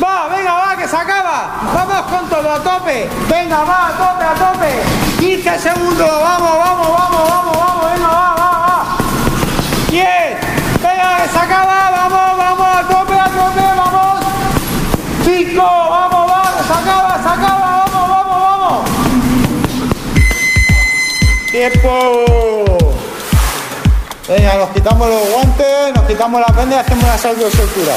Va, venga, va, que se acaba. Vamos con todo, a tope. Venga, va, a tope. 15 segundos, vamos, venga, va. 10. Venga, que se acaba, vamos, a tope, vamos. 5, vamos, va, que se acaba, vamos. ¡Tiempo! Venga, nos quitamos los guantes, nos quitamos las vendas y hacemos una salto-soltura.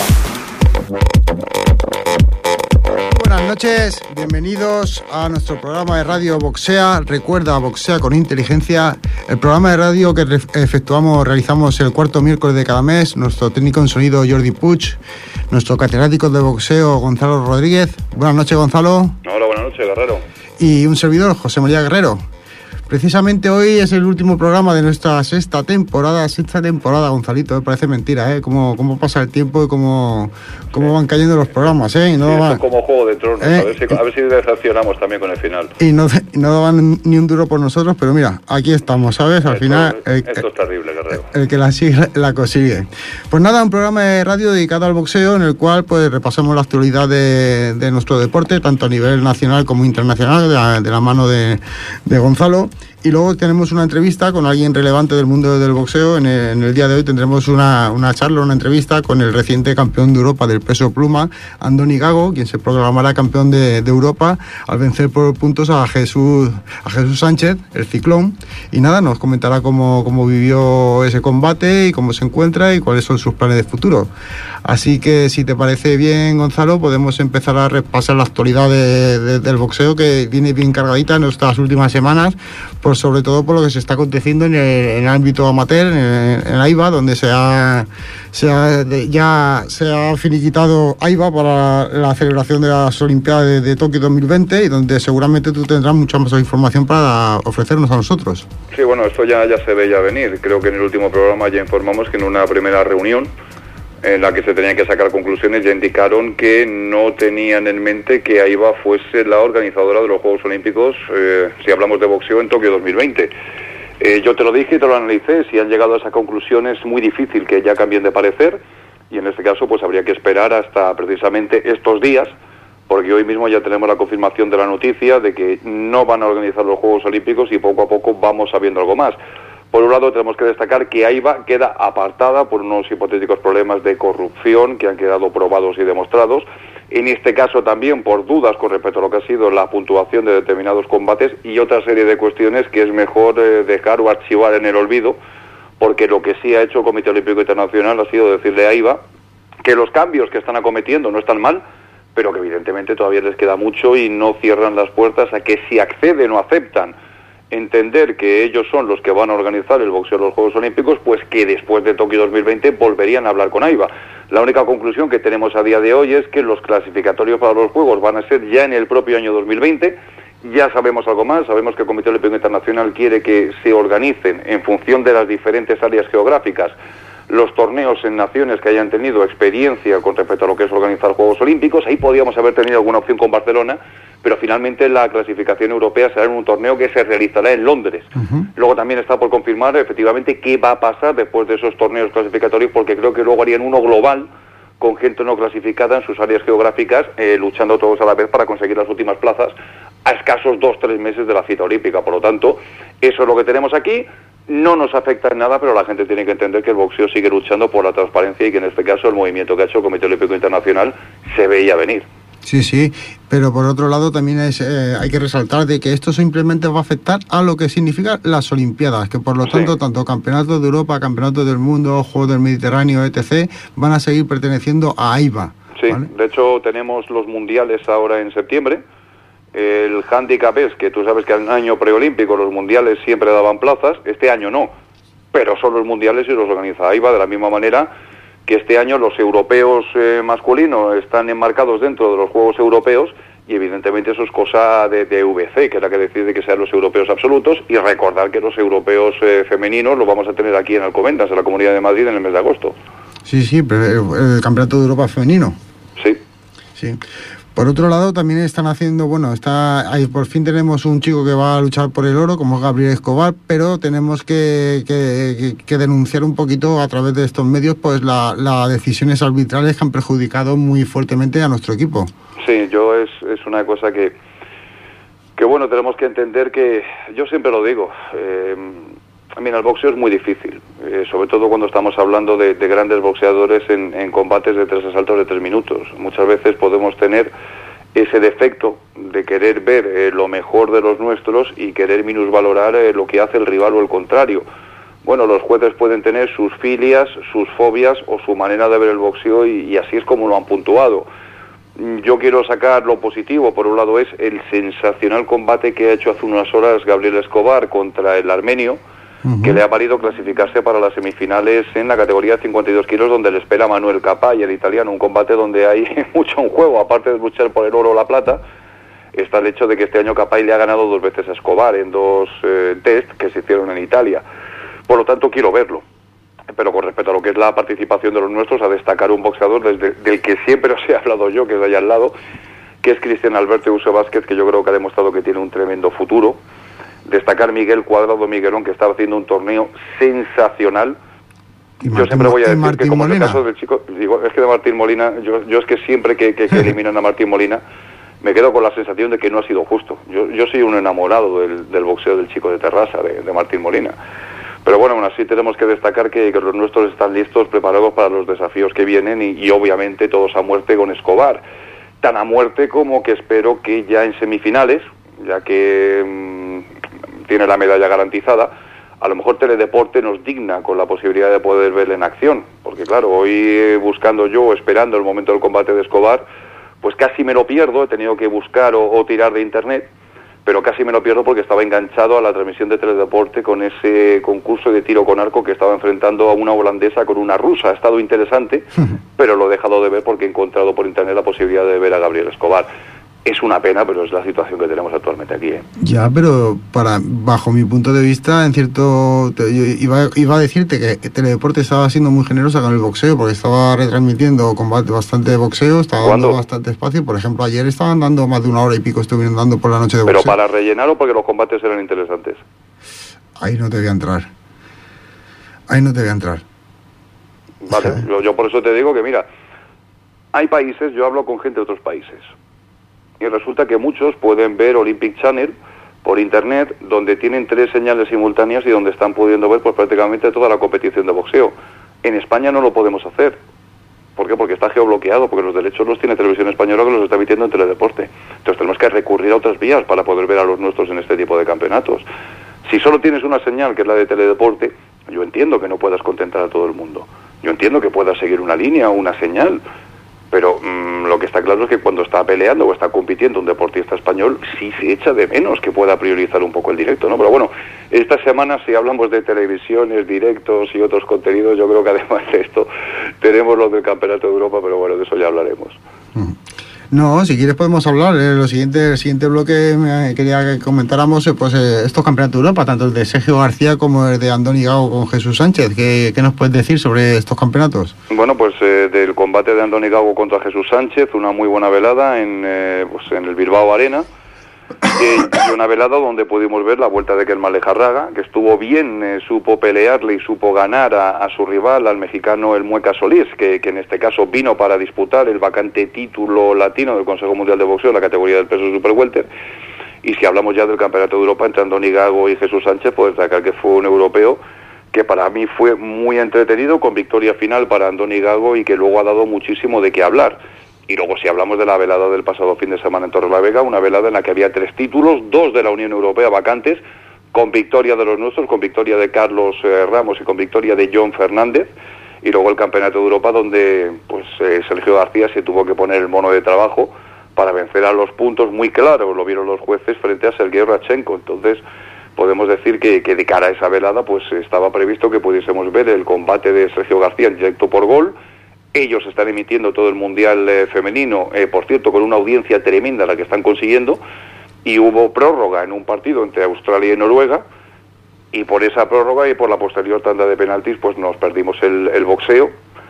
Buenas noches, bienvenidos a nuestro programa de radio Boxea. Recuerda, Boxea con inteligencia, el programa de radio que realizamos el cuarto miércoles de cada mes. Nuestro técnico en sonido Jordi Puig, nuestro catedrático de boxeo Gonzalo Rodríguez. Buenas noches, Gonzalo. Hola, buenas noches, Guerrero. Y un servidor, José María Guerrero. Precisamente hoy es el último programa de nuestra sexta temporada, Gonzalito, parece mentira, cómo pasa el tiempo y cómo van cayendo los programas, y no sí, van como Juego de Tronos, a ver si decepcionamos también con el final. Y no dan ni un duro por nosotros, pero mira, aquí estamos, ¿sabes? Al final esto es terrible, Guerrero. El que la sigue, la consigue. Pues nada, un programa de radio dedicado al boxeo en el cual pues repasamos la actualidad de nuestro deporte, tanto a nivel nacional como internacional, de la mano de Gonzalo. Y luego tenemos una entrevista con alguien relevante del mundo del boxeo. En el día de hoy tendremos una charla, una entrevista con el reciente campeón de Europa del peso pluma, Andoni Gago, quien se proclamará campeón de Europa al vencer por puntos a Jesús Sánchez, el Ciclón. Y nada, nos comentará cómo vivió ese combate y cómo se encuentra y cuáles son sus planes de futuro. Así que si te parece bien, Gonzalo, podemos empezar a repasar la actualidad del boxeo, que viene bien cargadita en estas últimas semanas, sobre todo por lo que se está aconteciendo en el ámbito amateur, en AIBA, donde ya se ha finiquitado AIBA para la celebración de las Olimpiadas de Tokio 2020, y donde seguramente tú tendrás mucha más información para ofrecernos a nosotros. Sí, bueno, esto ya se veía venir. Creo que en el último programa ya informamos que en una primera reunión en la que se tenían que sacar conclusiones, ya indicaron que no tenían en mente que AIBA fuese la organizadora de los Juegos Olímpicos, si hablamos de boxeo, en Tokio 2020. Yo te lo dije y te lo analicé. Si han llegado a esa conclusión, es muy difícil que ya cambien de parecer, y en este caso pues habría que esperar hasta precisamente estos días, porque hoy mismo ya tenemos la confirmación de la noticia de que no van a organizar los Juegos Olímpicos, y poco a poco vamos sabiendo algo más. Por un lado, tenemos que destacar que AIBA queda apartada por unos hipotéticos problemas de corrupción que han quedado probados y demostrados. En este caso también por dudas con respecto a lo que ha sido la puntuación de determinados combates y otra serie de cuestiones que es mejor dejar o archivar en el olvido, porque lo que sí ha hecho el Comité Olímpico Internacional ha sido decirle a AIBA que los cambios que están acometiendo no están mal, pero que evidentemente todavía les queda mucho, y no cierran las puertas a que si acceden o aceptan entender que ellos son los que van a organizar el boxeo de los Juegos Olímpicos, pues que después de Tokio 2020 volverían a hablar con AIBA. La única conclusión que tenemos a día de hoy es que los clasificatorios para los Juegos van a ser ya en el propio año 2020. Ya sabemos algo más, sabemos que el Comité Olímpico Internacional quiere que se organicen en función de las diferentes áreas geográficas los torneos en naciones que hayan tenido experiencia con respecto a lo que es organizar Juegos Olímpicos. Ahí podríamos haber tenido alguna opción con Barcelona, pero finalmente la clasificación europea será en un torneo que se realizará en Londres. Luego también está por confirmar efectivamente qué va a pasar después de esos torneos clasificatorios, porque creo que luego harían uno global con gente no clasificada en sus áreas geográficas, luchando todos a la vez para conseguir las últimas plazas a escasos 2-3 meses de la cita olímpica. Por lo tanto, eso es lo que tenemos aquí. No nos afecta en nada, pero la gente tiene que entender que el boxeo sigue luchando por la transparencia, y que en este caso el movimiento que ha hecho el Comité Olímpico Internacional se veía venir. Sí, pero por otro lado también hay que resaltar de que esto simplemente va a afectar a lo que significan las Olimpiadas, que por lo tanto tanto campeonatos de Europa, campeonatos del mundo, Juegos del Mediterráneo, etc., van a seguir perteneciendo a AIBA. Sí, ¿vale? De hecho tenemos los mundiales ahora en septiembre. El hándicap es que tú sabes que en año preolímpico los mundiales siempre daban plazas, este año no, pero son los mundiales y los organiza AIBA, de la misma manera que este año los europeos masculinos están enmarcados dentro de los Juegos Europeos, y evidentemente eso es cosa de VC, que es la que decide que sean los europeos absolutos, y recordar que los europeos femeninos los vamos a tener aquí en Alcobendas, en la Comunidad de Madrid, en el mes de agosto. Sí, pero el Campeonato de Europa femenino. Sí. Sí. Por otro lado, también están haciendo, ahí por fin tenemos un chico que va a luchar por el oro, como Gabriel Escobar, pero tenemos que denunciar un poquito a través de estos medios pues las decisiones arbitrales que han perjudicado muy fuertemente a nuestro equipo. Sí, es una cosa que tenemos que entender que, yo siempre lo digo, mira, el boxeo es muy difícil, sobre todo cuando estamos hablando de grandes boxeadores en combates de 3 asaltos de 3 minutos. Muchas veces podemos tener ese defecto de querer ver lo mejor de los nuestros y querer minusvalorar lo que hace el rival o el contrario. Bueno, los jueces pueden tener sus filias, sus fobias o su manera de ver el boxeo y así es como lo han puntuado. Yo quiero sacar lo positivo. Por un lado es el sensacional combate que ha hecho hace unas horas Gabriel Escobar contra el armenio, que le ha valido clasificarse para las semifinales en la categoría de 52 kilos, donde le espera Manuel Capay, el italiano, un combate donde hay mucho en juego, aparte de luchar por el oro o la plata. Está el hecho de que este año Capay le ha ganado 2 veces a Escobar en 2 test que se hicieron en Italia. Por lo tanto, quiero verlo. Pero con respecto a lo que es la participación de los nuestros, a destacar un boxeador del que siempre os he hablado yo, que es de allá al lado, que es Cristian Alberto Eusebio Vázquez, que yo creo que ha demostrado que tiene un tremendo futuro. Destacar Miguel Cuadrado Miguelón, que estaba haciendo un torneo sensacional. Yo siempre voy a decir que, como en el caso del chico, digo, es que de Martín Molina, yo es que siempre que eliminan a Martín Molina, me quedo con la sensación de que no ha sido justo. Yo soy un enamorado del boxeo del chico de Terrassa, de Martín Molina. Pero bueno, aún así tenemos que destacar que los nuestros están listos, preparados para los desafíos que vienen y obviamente todos a muerte con Escobar. Tan a muerte como que espero que ya en semifinales, ya que tiene la medalla garantizada, a lo mejor Teledeporte nos digna con la posibilidad de poder verle en acción. Porque claro, hoy buscando yo, esperando el momento del combate de Escobar, pues casi me lo pierdo, he tenido que buscar o tirar de internet, pero casi me lo pierdo porque estaba enganchado a la transmisión de Teledeporte con ese concurso de tiro con arco que estaba enfrentando a una holandesa con una rusa. Ha estado interesante, pero lo he dejado de ver porque he encontrado por internet la posibilidad de ver a Gabriel Escobar. Es una pena, pero es la situación que tenemos actualmente aquí, ¿eh? Ya, pero bajo mi punto de vista, yo iba a decirte que Teledeporte estaba siendo muy generosa con el boxeo, porque estaba retransmitiendo combate bastante de boxeo, estaba dando bastante espacio. Por ejemplo, ayer estaban dando más de 1 hora y pico, estuvieron dando por la noche de boxeo. ¿Pero para rellenar o porque los combates eran interesantes? Ahí no te voy a entrar. Vale, yo por eso te digo que, mira, hay países, yo hablo con gente de otros países, y resulta que muchos pueden ver Olympic Channel por internet, donde tienen 3 señales simultáneas y donde están pudiendo ver pues prácticamente toda la competición de boxeo. En España no lo podemos hacer. ¿Por qué? Porque está geobloqueado, porque los derechos los tiene Televisión Española, que los está emitiendo en Teledeporte. Entonces tenemos que recurrir a otras vías para poder ver a los nuestros en este tipo de campeonatos. Si solo tienes una señal, que es la de Teledeporte, yo entiendo que no puedas contentar a todo el mundo. Yo entiendo que puedas seguir una línea o una señal, pero lo que está claro es que cuando está peleando o está compitiendo un deportista español, sí se echa de menos que pueda priorizar un poco el directo, ¿no? Pero bueno, esta semana, si hablamos de televisiones, directos y otros contenidos, yo creo que además de esto tenemos los del Campeonato de Europa, pero bueno, de eso ya hablaremos. No, si quieres podemos hablar. El siguiente bloque quería que comentáramos estos campeonatos de Europa, tanto el de Sergio García como el de Andoni Gago con Jesús Sánchez. ¿Qué nos puedes decir sobre estos campeonatos? Bueno, pues del combate de Andoni Gago contra Jesús Sánchez, una muy buena velada en el Bilbao Arena. Y una velada donde pudimos ver la vuelta de Kelman Lejarraga, que estuvo bien, supo pelearle y supo ganar a su rival, al mexicano el Mueca Solís, que en este caso vino para disputar el vacante título latino del Consejo Mundial de Boxeo en la categoría del peso super welter. Y si hablamos ya del Campeonato de Europa entre Andoni Gago y Jesús Sánchez, pues destacar que fue un europeo que para mí fue muy entretenido, con victoria final para Andoni Gago y que luego ha dado muchísimo de qué hablar. Y luego si hablamos de la velada del pasado fin de semana en Torrelavega, una velada en la que había 3 títulos, 2 de la Unión Europea vacantes, con victoria de los nuestros, con victoria de Carlos Ramos y con victoria de John Fernández, y luego el Campeonato de Europa donde Sergio García se tuvo que poner el mono de trabajo para vencer a los puntos muy claros, lo vieron los jueces frente a Sergei Radchenko. Entonces podemos decir que de cara a esa velada pues estaba previsto que pudiésemos ver el combate de Sergio García en directo por Gol. Ellos están emitiendo todo el Mundial femenino, por cierto, con una audiencia tremenda la que están consiguiendo, y hubo prórroga en un partido entre Australia y Noruega, y por esa prórroga y por la posterior tanda de penaltis, pues nos perdimos el boxeo,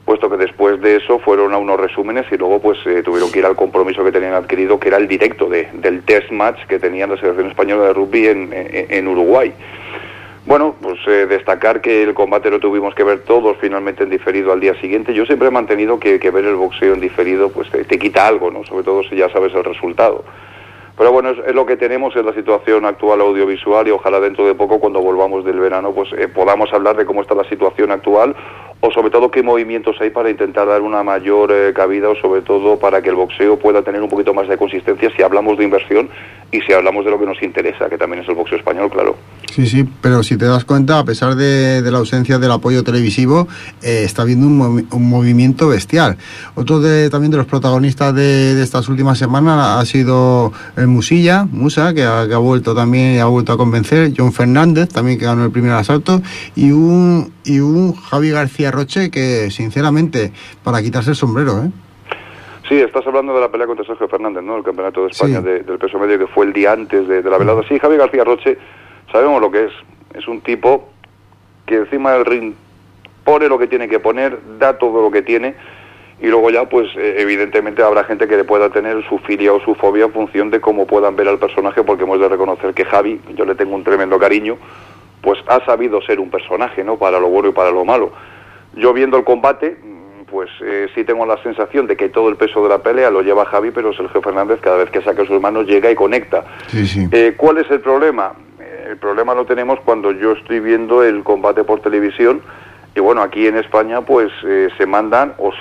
puesto que después de eso fueron a unos resúmenes y luego pues tuvieron que ir al compromiso que tenían adquirido, que era el directo del test match que tenían la selección española de rugby en Uruguay. Bueno, pues destacar que el combate lo tuvimos que ver todos finalmente en diferido al día siguiente. Yo siempre he mantenido que ver el boxeo en diferido pues te quita algo, ¿no? Sobre todo si ya sabes el resultado. Pero bueno, es lo que tenemos, es la situación actual audiovisual y ojalá dentro de poco, cuando volvamos del verano, pues podamos hablar de cómo está la situación actual o sobre todo qué movimientos hay para intentar dar una mayor cabida o sobre todo para que el boxeo pueda tener un poquito más de consistencia si hablamos de inversión y si hablamos de lo que nos interesa, que también es el boxeo español, claro. Sí, pero si te das cuenta, a pesar de la ausencia del apoyo televisivo, está habiendo un movimiento bestial. Otro también de los protagonistas de estas últimas semanas ha sido el Musa, que ha vuelto también y ha vuelto a convencer, John Fernández, también que ganó el primer asalto, y un Javi García Roche que, sinceramente, para quitarse el sombrero, ¿eh? Sí, estás hablando de la pelea contra Sergio Fernández, ¿no? El campeonato de España del peso medio, que fue el día antes de la velada. Sí, Javi García Roche, sabemos lo que es. Es un tipo que encima del ring pone lo que tiene que poner, da todo lo que tiene, y luego ya, pues, evidentemente habrá gente que le pueda tener su filia o su fobia en función de cómo puedan ver al personaje, porque hemos de reconocer que Javi, yo le tengo un tremendo cariño, pues ha sabido ser un personaje, ¿no? Para lo bueno y para lo malo. Yo viendo el combate, pues sí tengo la sensación de que todo el peso de la pelea lo lleva Javi, pero Sergio Fernández cada vez que saca sus manos llega y conecta. Sí. ¿Cuál es el problema? El problema lo tenemos cuando yo estoy viendo el combate por televisión y bueno, aquí en España pues se mandan o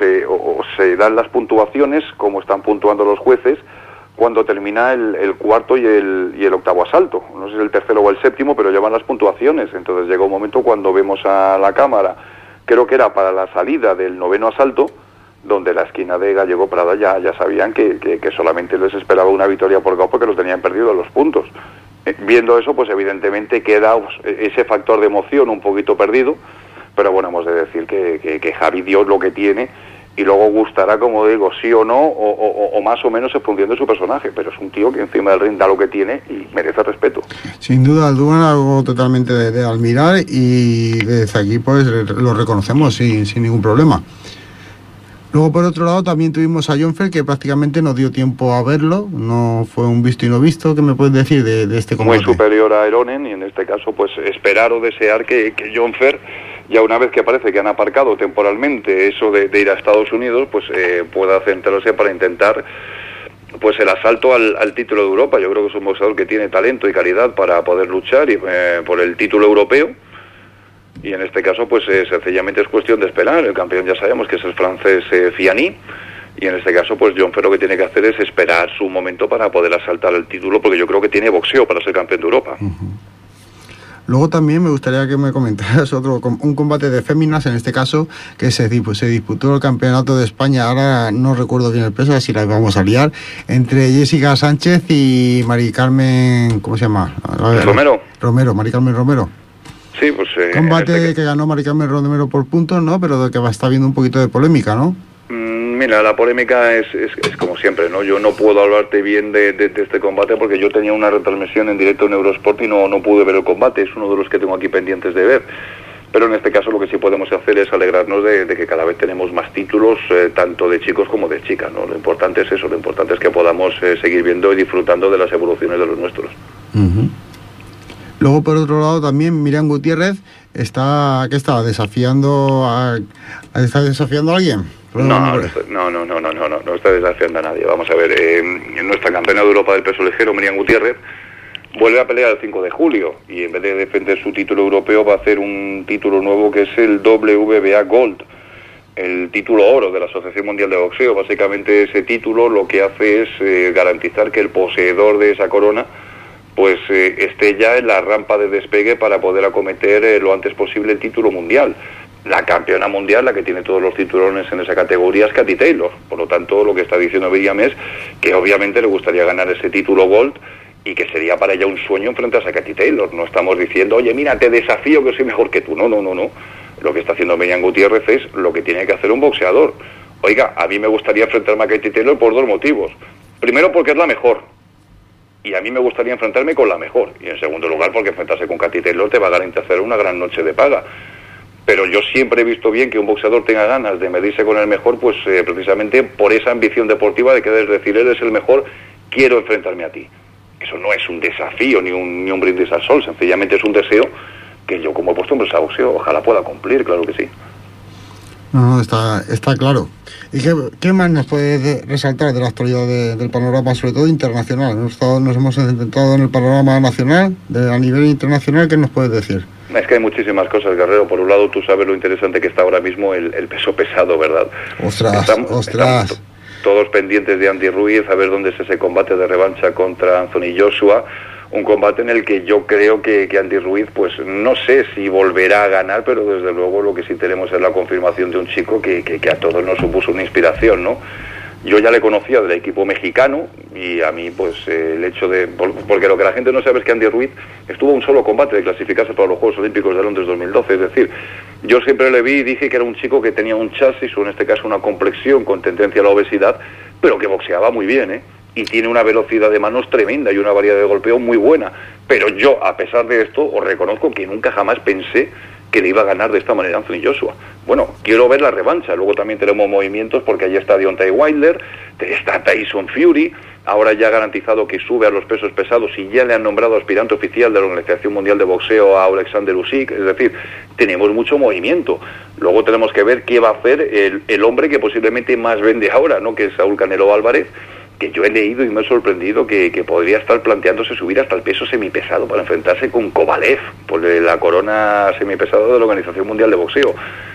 se dan las puntuaciones como están puntuando los jueces cuando termina el cuarto y el octavo asalto. No sé si es el tercero o el séptimo, pero llevan las puntuaciones. Entonces llega un momento cuando vemos a la cámara, creo que era para la salida del noveno asalto, donde la esquina de Gallego Prada ya sabían que solamente les esperaba una victoria por KO porque los tenían perdidos los puntos. Viendo eso, pues evidentemente queda ese factor de emoción un poquito perdido, pero bueno, hemos de decir que Javi dio lo que tiene y luego gustará, como digo, sí o no, o más o menos en función de su personaje, pero es un tío que encima del ring da lo que tiene y merece respeto. Sin duda alguna, algo totalmente de admirar, y desde aquí pues lo reconocemos sin ningún problema. Luego, por otro lado, también tuvimos a Jonfer, que prácticamente no dio tiempo a verlo, no fue un visto y no visto. ¿Qué me puedes decir de este combate? Muy superior a Eronen, y en este caso pues esperar o desear que Jonfer, ya una vez que parece que han aparcado temporalmente eso de ir a Estados Unidos, pues pueda centrarse para intentar pues el asalto al título de Europa. Yo creo que es un boxeador que tiene talento y calidad para poder luchar por el título europeo, y en este caso pues sencillamente es cuestión de esperar. El campeón ya sabemos que es el francés Fiani, y en este caso pues Jonfer lo que tiene que hacer es esperar su momento para poder asaltar el título, porque yo creo que tiene boxeo para ser campeón de Europa. Luego también me gustaría que me comentaras un combate de féminas, en este caso, que se disputó el Campeonato de España, ahora no recuerdo bien el peso, así la vamos a liar, entre Jessica Sánchez y Mari Carmen, ¿cómo se llama? Mari Carmen Romero. Sí, pues... combate que ganó Mari Carmen Romero por puntos, ¿no? Pero de que está habiendo un poquito de polémica, ¿no? Mira, la polémica es como siempre, ¿no? Yo no puedo hablarte bien de este combate porque yo tenía una retransmisión en directo en Eurosport y no pude ver el combate. Es uno de los que tengo aquí pendientes de ver. Pero en este caso lo que sí podemos hacer es alegrarnos de que cada vez tenemos más títulos, tanto de chicos como de chicas, ¿no? Lo importante es eso, lo importante es que podamos seguir viendo y disfrutando de las evoluciones de los nuestros. Uh-huh. Luego, por otro lado, también Miriam Gutiérrez está desafiando a alguien. No está desafiando a nadie. Vamos a ver, nuestra campeona de Europa del peso ligero, Miriam Gutiérrez, vuelve a pelear el 5 de julio y en vez de defender su título europeo va a hacer un título nuevo que es el WBA Gold, el título oro de la Asociación Mundial de Boxeo. Básicamente ese título lo que hace es garantizar que el poseedor de esa corona pues esté ya en la rampa de despegue para poder acometer lo antes posible el título mundial. La campeona mundial, la que tiene todos los cinturones en esa categoría, es Katy Taylor. Por lo tanto, lo que está diciendo Miriam es que obviamente le gustaría ganar ese título Gold y que sería para ella un sueño enfrentarse a Katy Taylor. No estamos diciendo, oye, mira, te desafío que soy mejor que tú. No. Lo que está haciendo Miriam Gutiérrez es lo que tiene que hacer un boxeador. Oiga, a mí me gustaría enfrentarme a Katy Taylor por dos motivos. Primero, porque es la mejor. Y a mí me gustaría enfrentarme con la mejor. Y en segundo lugar, porque enfrentarse con Katy Taylor te va a garantizar una gran noche de paga. pero yo siempre he visto bien que un boxeador tenga ganas de medirse con el mejor, pues precisamente por esa ambición deportiva de querer decir, eres el mejor, quiero enfrentarme a ti. Eso no es un desafío ni un brindis al sol, sencillamente es un deseo que yo, como he puesto en empresa de boxeo, ojalá pueda cumplir, claro que sí. No, está claro. ¿Y qué más nos puede resaltar de la actualidad del panorama, sobre todo internacional? Nos hemos centrado en el panorama nacional, a nivel internacional, ¿qué nos puedes decir? Es que hay muchísimas cosas, Guerrero. Por un lado, tú sabes lo interesante que está ahora mismo el peso pesado, ¿verdad? Estamos todos pendientes de Andy Ruiz, a ver dónde es ese combate de revancha contra Anthony Joshua. Un combate en el que yo creo que Andy Ruiz, pues no sé si volverá a ganar, pero desde luego lo que sí tenemos es la confirmación de un chico que a todos nos supuso una inspiración, ¿no? Yo ya le conocía del equipo mexicano y a mí, pues, el hecho de... Porque lo que la gente no sabe es que Andy Ruiz estuvo a un solo combate de clasificarse para los Juegos Olímpicos de Londres 2012. Es decir, yo siempre le vi y dije que era un chico que tenía un chasis, o en este caso una complexión con tendencia a la obesidad, pero que boxeaba muy bien, ¿eh? Y tiene una velocidad de manos tremenda y una variedad de golpeo muy buena. Pero yo, a pesar de esto, os reconozco que nunca jamás pensé que le iba a ganar de esta manera Anthony Joshua. Bueno, quiero ver la revancha. Luego también tenemos movimientos porque allí está Deontay Wilder, está Tyson Fury, ahora ya ha garantizado que sube a los pesos pesados y ya le han nombrado aspirante oficial de la Organización Mundial de Boxeo a Alexander Usyk. Es decir, tenemos mucho movimiento. Luego tenemos que ver qué va a hacer el hombre que posiblemente más vende ahora, ¿no? Que es Saúl Canelo Álvarez, que yo he leído y me he sorprendido que podría estar planteándose subir hasta el peso semipesado para enfrentarse con Kovalev por la corona semipesada de la Organización Mundial de Boxeo.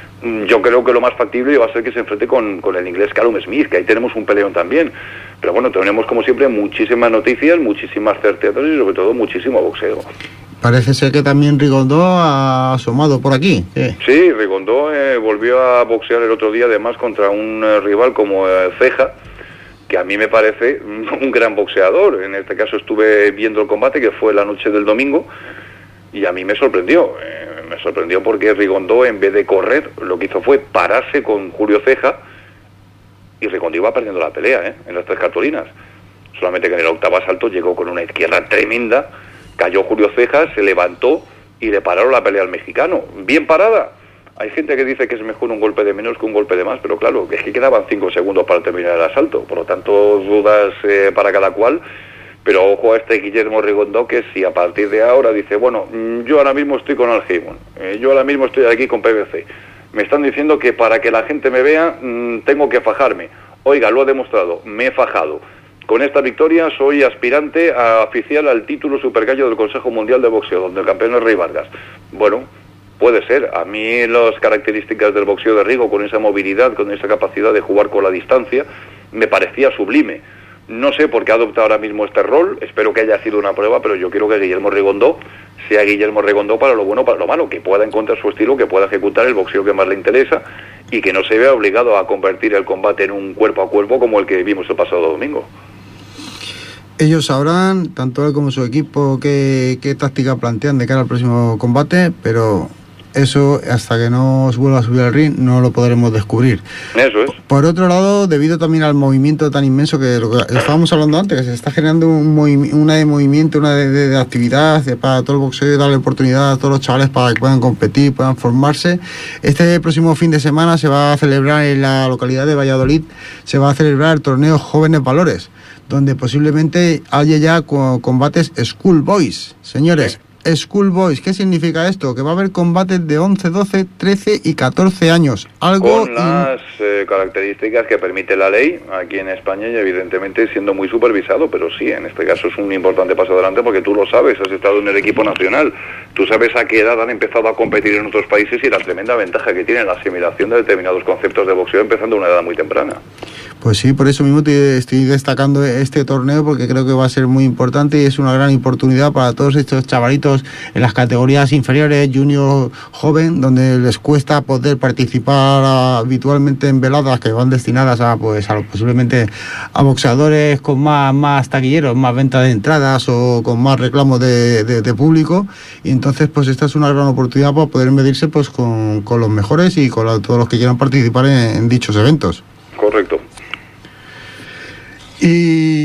Yo creo que lo más factible va a ser que se enfrente con el inglés Callum Smith, que ahí tenemos un peleón también. Pero bueno, tenemos como siempre muchísimas noticias, muchísimas certezas y sobre todo muchísimo boxeo. Parece ser que también Rigondó ha asomado por aquí. Sí, Rigondó volvió a boxear el otro día además contra un rival como Ceja, que a mí me parece un gran boxeador. En este caso estuve viendo el combate, que fue la noche del domingo, y a mí me sorprendió. Me sorprendió porque Rigondó, en vez de correr, lo que hizo fue pararse con Julio Ceja, y Rigondó iba perdiendo la pelea, en las 3 cartulinas. Solamente que en el octavo asalto llegó con una izquierda tremenda, cayó Julio Ceja, se levantó y le pararon la pelea al mexicano. Bien parada. Hay gente que dice que es mejor un golpe de menos que un golpe de más, pero claro, es que quedaban 5 segundos para terminar el asalto, por lo tanto dudas para cada cual. Pero ojo a este Guillermo Rigondó, que si a partir de ahora dice, bueno, yo ahora mismo estoy con Al Haymon, yo ahora mismo estoy aquí con PBC, me están diciendo que para que la gente me vea tengo que fajarme. Oiga, lo he demostrado, me he fajado. Con esta victoria soy aspirante a oficial al título supergallo del Consejo Mundial de Boxeo, donde el campeón es Rey Vargas. Bueno, puede ser. A mí las características del boxeo de Rigo, con esa movilidad, con esa capacidad de jugar con la distancia, me parecía sublime. No sé por qué ha adoptado ahora mismo este rol, espero que haya sido una prueba, pero yo quiero que Guillermo Rigondó sea Guillermo Rigondó para lo bueno, para lo malo, que pueda encontrar su estilo, que pueda ejecutar el boxeo que más le interesa y que no se vea obligado a convertir el combate en un cuerpo a cuerpo como el que vimos el pasado domingo. Ellos sabrán, tanto él como su equipo, qué táctica plantean de cara al próximo combate, pero eso, hasta que no vuelva a subir al ring, no lo podremos descubrir. Eso es. Por otro lado, debido también al movimiento tan inmenso que lo que estábamos hablando antes, que se está generando una de movimiento, una de actividad para todo el boxeo y darle oportunidad a todos los chavales para que puedan competir, puedan formarse. Este próximo fin de semana se va a celebrar en la localidad de Valladolid, se va a celebrar el torneo Jóvenes Valores, donde posiblemente haya ya combates School Boys. Señores, School Boys, ¿qué significa esto? Que va a haber combates de 11, 12, 13 y 14 años. Algo con las características que permite la ley aquí en España y evidentemente siendo muy supervisado, pero sí, en este caso es un importante paso adelante porque tú lo sabes, has estado en el equipo nacional, tú sabes a qué edad han empezado a competir en otros países y la tremenda ventaja que tiene la asimilación de determinados conceptos de boxeo empezando a una edad muy temprana. Pues sí, por eso mismo te estoy destacando este torneo, porque creo que va a ser muy importante y es una gran oportunidad para todos estos chavalitos en las categorías inferiores, junior, joven, donde les cuesta poder participar habitualmente en veladas que van destinadas a posiblemente a boxeadores con más taquilleros, más venta de entradas o con más reclamos de público, y entonces pues esta es una gran oportunidad para poder medirse pues con los mejores y con todos los que quieran participar en dichos eventos. Correcto. ¿Y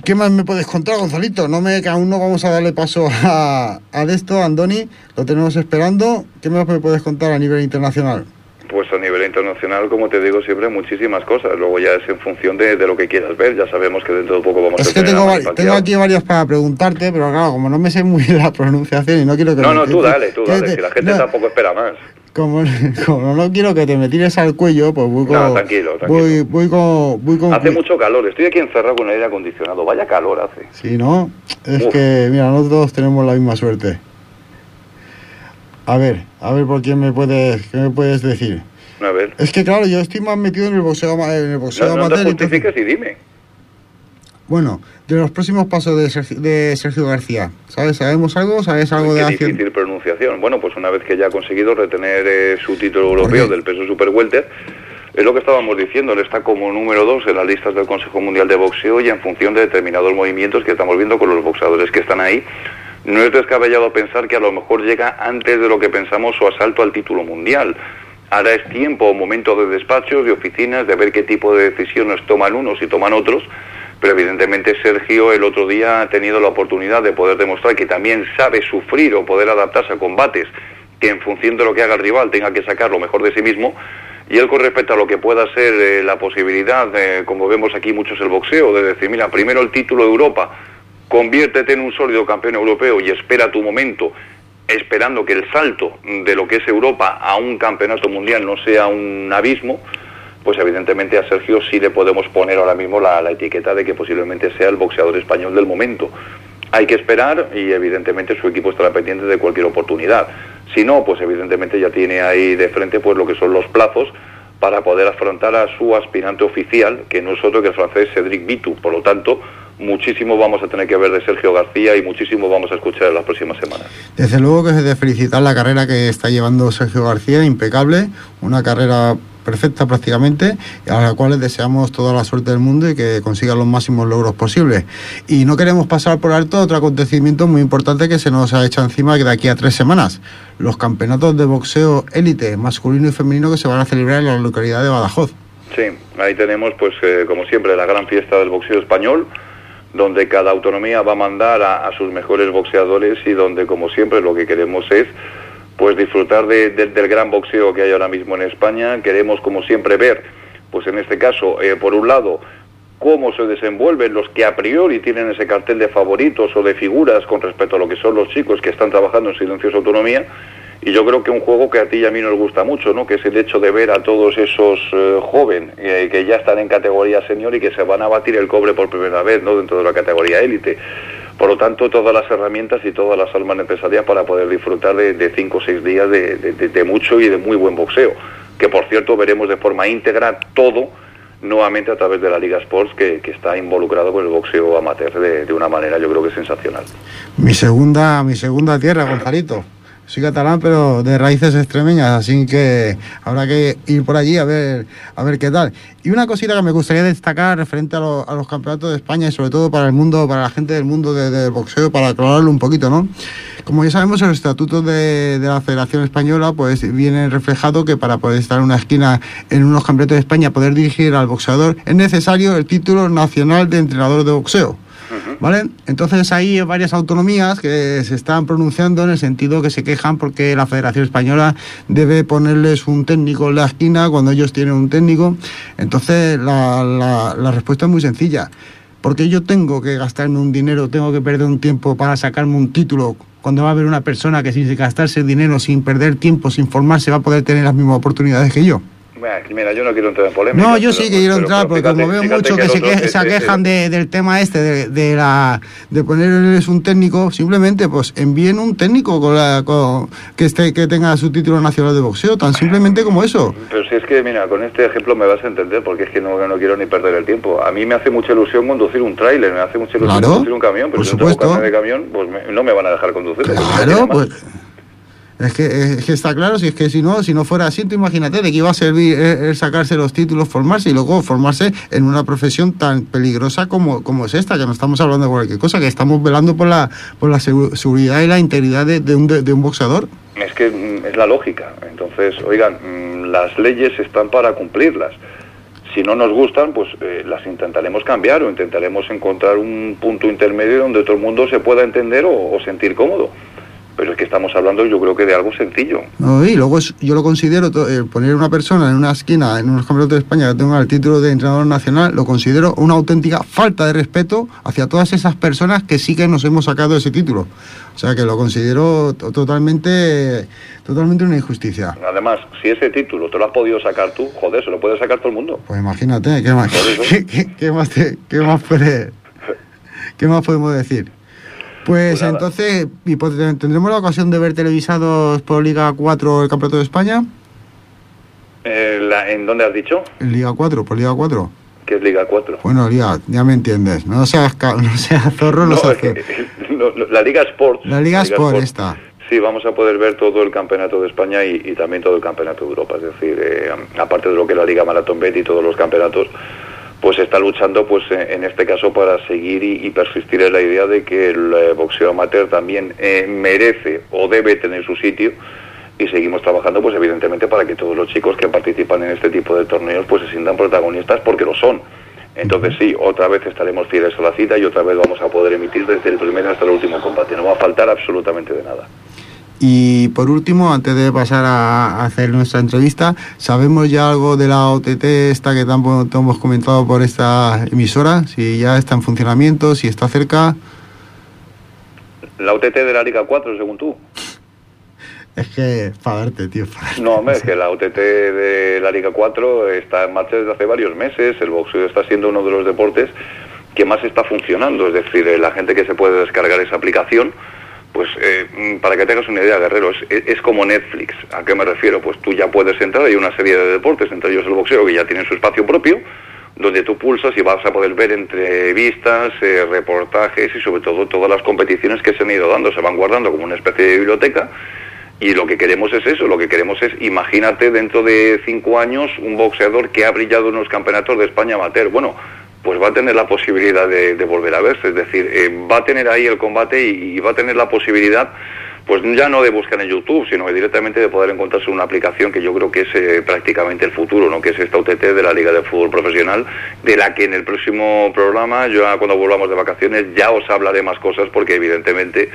¿Qué más me puedes contar, Gonzalito? Que aún no vamos a darle paso a esto, Andoni, lo tenemos esperando. ¿Qué más me puedes contar a nivel internacional? Pues a nivel internacional, como te digo siempre, muchísimas cosas. Luego ya es en función de lo que quieras ver. Ya sabemos que dentro de poco vamos a tener... tengo aquí varias para preguntarte, pero claro, como no me sé muy bien la pronunciación y no quiero que... tú dale, si la gente tampoco espera más. Como no quiero que te me tires al cuello, pues voy con... No, tranquilo. Voy con... Hace mucho calor, estoy aquí encerrado con el aire acondicionado. Vaya calor hace. Sí, ¿no? Es que, mira, no todos tenemos la misma suerte. A ver, ¿por qué me puedes decir? A ver. Es que claro, yo estoy más metido en el boxeo amateur. No te justifiques y dime. Bueno, de los próximos pasos de Sergio García, ¿sabemos algo? ¿Sabes algo de acción? Difícil pronunciación. Bueno, pues una vez que ya ha conseguido retener su título europeo del peso super welter, es lo que estábamos diciendo, él está como número 2 en las listas del Consejo Mundial de Boxeo y en función de determinados movimientos que estamos viendo con los boxeadores que están ahí, no es descabellado pensar que a lo mejor llega antes de lo que pensamos su asalto al título mundial. Ahora es tiempo o momento de despachos, de oficinas, de ver qué tipo de decisiones toman unos y toman otros, pero evidentemente Sergio el otro día ha tenido la oportunidad de poder demostrar que también sabe sufrir o poder adaptarse a combates, que en función de lo que haga el rival tenga que sacar lo mejor de sí mismo, y él con respecto a lo que pueda ser la posibilidad, como vemos aquí muchos el boxeo, de decir, mira, primero el título de Europa, conviértete en un sólido campeón europeo y espera tu momento, esperando que el salto de lo que es Europa a un campeonato mundial no sea un abismo, pues evidentemente a Sergio sí le podemos poner ahora mismo la etiqueta de que posiblemente sea el boxeador español del momento. Hay que esperar y evidentemente su equipo estará pendiente de cualquier oportunidad. Si no, pues evidentemente ya tiene ahí de frente pues lo que son los plazos para poder afrontar a su aspirante oficial, que no es otro que el francés Cédric Vitou. Por lo tanto, muchísimo vamos a tener que ver de Sergio García y muchísimo vamos a escuchar en las próximas semanas. Desde luego que es de felicitar la carrera que está llevando Sergio García, impecable, una carrera perfecta prácticamente, a la cual les deseamos toda la suerte del mundo y que consiga los máximos logros posibles. Y no queremos pasar por alto otro acontecimiento muy importante que se nos ha hecho encima de aquí a 3 semanas, los campeonatos de boxeo élite masculino y femenino que se van a celebrar en la localidad de Badajoz. Sí, ahí tenemos pues como siempre la gran fiesta del boxeo español, donde cada autonomía va a mandar a sus mejores boxeadores y donde como siempre lo que queremos es pues disfrutar del gran boxeo que hay ahora mismo en España. Queremos como siempre ver, pues en este caso, por un lado, cómo se desenvuelven los que a priori tienen ese cartel de favoritos o de figuras con respecto a lo que son los chicos que están trabajando en silenciosa autonomía, y yo creo que un juego que a ti y a mí nos gusta mucho, ¿no?, que es el hecho de ver a todos esos jóvenes que ya están en categoría senior y que se van a batir el cobre por primera vez, ¿no?, dentro de la categoría élite. Por lo tanto, todas las herramientas y todas las armas necesarias para poder disfrutar de 5 o 6 días de mucho y de muy buen boxeo, que por cierto veremos de forma íntegra todo nuevamente a través de la Liga Sports, que está involucrado con el boxeo amateur de una manera yo creo que sensacional. Mi segunda tierra, Gonzalito. Soy catalán, pero de raíces extremeñas, así que habrá que ir por allí a ver qué tal. Y una cosita que me gustaría destacar referente a los campeonatos de España y sobre todo para el mundo, para la gente del mundo del boxeo, para aclararlo un poquito, ¿no? Como ya sabemos, en los estatutos de la Federación Española, pues viene reflejado que para poder estar en una esquina en unos campeonatos de España, poder dirigir al boxeador, es necesario el título nacional de entrenador de boxeo. ¿Vale? Entonces hay varias autonomías que se están pronunciando en el sentido que se quejan porque la Federación Española debe ponerles un técnico en la esquina cuando ellos tienen un técnico. Entonces la respuesta es muy sencilla. Porque yo tengo que gastarme un dinero, tengo que perder un tiempo para sacarme un título cuando va a haber una persona que sin gastarse dinero, sin perder tiempo, sin formarse, va a poder tener las mismas oportunidades que yo. Mira, yo no quiero entrar en polémica. No, yo sí que quiero entrar, porque como veo mucho que se quejan del tema de ponerles un técnico, simplemente pues envíen un técnico que tenga su título nacional de boxeo, tan simplemente como eso. Pero si es que, mira, con este ejemplo me vas a entender, porque es que no quiero ni perder el tiempo. A mí me hace mucha ilusión conducir un tráiler, me hace mucha ilusión conducir un camión, pero si no tengo carnet de camión, pues no me van a dejar conducir. Claro, pues... Es que está claro, si no fuera así, tú imagínate de qué iba a servir el sacarse los títulos, formarse y luego formarse en una profesión tan peligrosa como es esta, que no estamos hablando de cualquier cosa, que estamos velando por la seguridad y la integridad de un boxeador. Es que es la lógica. Entonces, oigan, las leyes están para cumplirlas. si no nos gustan, pues las intentaremos cambiar o intentaremos encontrar un punto intermedio donde todo el mundo se pueda entender o sentir cómodo. Pero es que estamos hablando, yo creo que de algo sencillo. No, y luego yo lo considero, poner una persona en una esquina, en unos campeonatos de España que tenga el título de entrenador nacional, lo considero una auténtica falta de respeto hacia todas esas personas que sí que nos hemos sacado ese título. O sea, que lo considero totalmente una injusticia. Además, si ese título te lo has podido sacar tú, joder, se lo puede sacar todo el mundo. Pues imagínate, ¿qué más podemos decir? Pues entonces, ¿tendremos la ocasión de ver televisados por Liga 4 el Campeonato de España? ¿En dónde has dicho? En Liga 4, por Liga 4. ¿Qué es Liga 4? Bueno, Liga, ya me entiendes. No seas zorro, no seas zorro. La Liga Sports. La Liga Sport está. Sí, vamos a poder ver todo el Campeonato de España y también todo el Campeonato de Europa. Es decir, aparte de lo que es la Liga Marathon Bet y todos los campeonatos, pues está luchando, pues en este caso, para seguir y persistir en la idea de que el boxeo amateur también merece o debe tener su sitio, y seguimos trabajando, pues evidentemente, para que todos los chicos que participan en este tipo de torneos pues se sientan protagonistas, porque lo son. Entonces sí, otra vez estaremos fieles a la cita y otra vez vamos a poder emitir desde el primer hasta el último combate. No va a faltar absolutamente de nada. Y por último, antes de pasar a hacer nuestra entrevista, ¿sabemos ya algo de la OTT esta que tanto hemos comentado por esta emisora? Si ya está en funcionamiento, si está cerca. ¿La OTT de la Liga 4, según tú? Es que, para verte, tío. No, hombre, es que la OTT de la Liga 4 está en marcha desde hace varios meses. El boxeo está siendo uno de los deportes que más está funcionando. Es decir, la gente que se puede descargar esa aplicación, pues para que tengas una idea, Guerrero, es como Netflix. ¿A qué me refiero? Pues tú ya puedes entrar, hay una serie de deportes, entre ellos el boxeo, que ya tienen su espacio propio, donde tú pulsas y vas a poder ver entrevistas, reportajes y sobre todo todas las competiciones que se han ido dando, se van guardando como una especie de biblioteca. Y lo que queremos es eso, lo que queremos es, imagínate dentro de 5 años un boxeador que ha brillado en los campeonatos de España amateur. Bueno, pues va a tener la posibilidad de volver a verse, es decir, va a tener ahí el combate y va a tener la posibilidad, pues ya no de buscar en YouTube, sino directamente de poder encontrarse una aplicación que yo creo que es prácticamente el futuro, ¿no? Que es esta OTT de la Liga de Fútbol Profesional, de la que en el próximo programa, yo cuando volvamos de vacaciones, ya os hablaré más cosas, porque evidentemente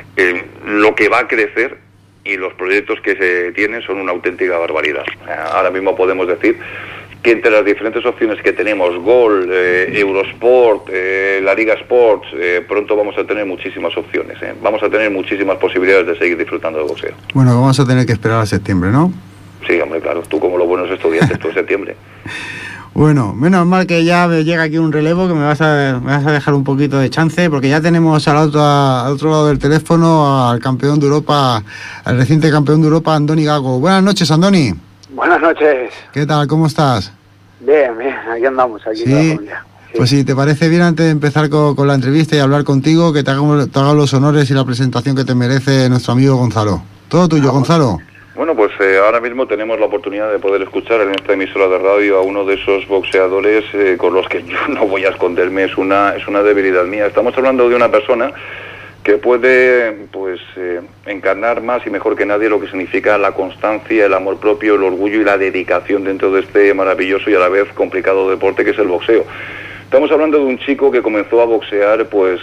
lo que va a crecer y los proyectos que se tienen son una auténtica barbaridad. Ahora mismo podemos decir que entre las diferentes opciones que tenemos, Gol, Eurosport, la Liga Sports, pronto vamos a tener muchísimas opciones. Vamos a tener muchísimas posibilidades de seguir disfrutando del boxeo. Bueno, vamos a tener que esperar a septiembre, ¿no? Sí, hombre, claro. Tú, como los buenos estudiantes, tú en septiembre. Bueno, menos mal que ya me llega aquí un relevo, que me vas a dejar un poquito de chance, porque ya tenemos al otro lado del teléfono al campeón de Europa, al reciente campeón de Europa, Andoni Gago. Buenas noches, Andoni. Buenas noches. ¿Qué tal? ¿Cómo estás? Bien, aquí andamos, aquí ¿Sí? toda la familia. Sí. Pues si te parece bien, antes de empezar con la entrevista y hablar contigo, que te haga los honores y la presentación que te merece nuestro amigo Gonzalo. Todo tuyo, Gonzalo. Bueno, pues ahora mismo tenemos la oportunidad de poder escuchar en esta emisora de radio a uno de esos boxeadores con los que yo no voy a esconderme, es una debilidad mía. Estamos hablando de una persona que puede pues encarnar más y mejor que nadie lo que significa la constancia, el amor propio, el orgullo y la dedicación dentro de este maravilloso y a la vez complicado deporte que es el boxeo. Estamos hablando de un chico que comenzó a boxear pues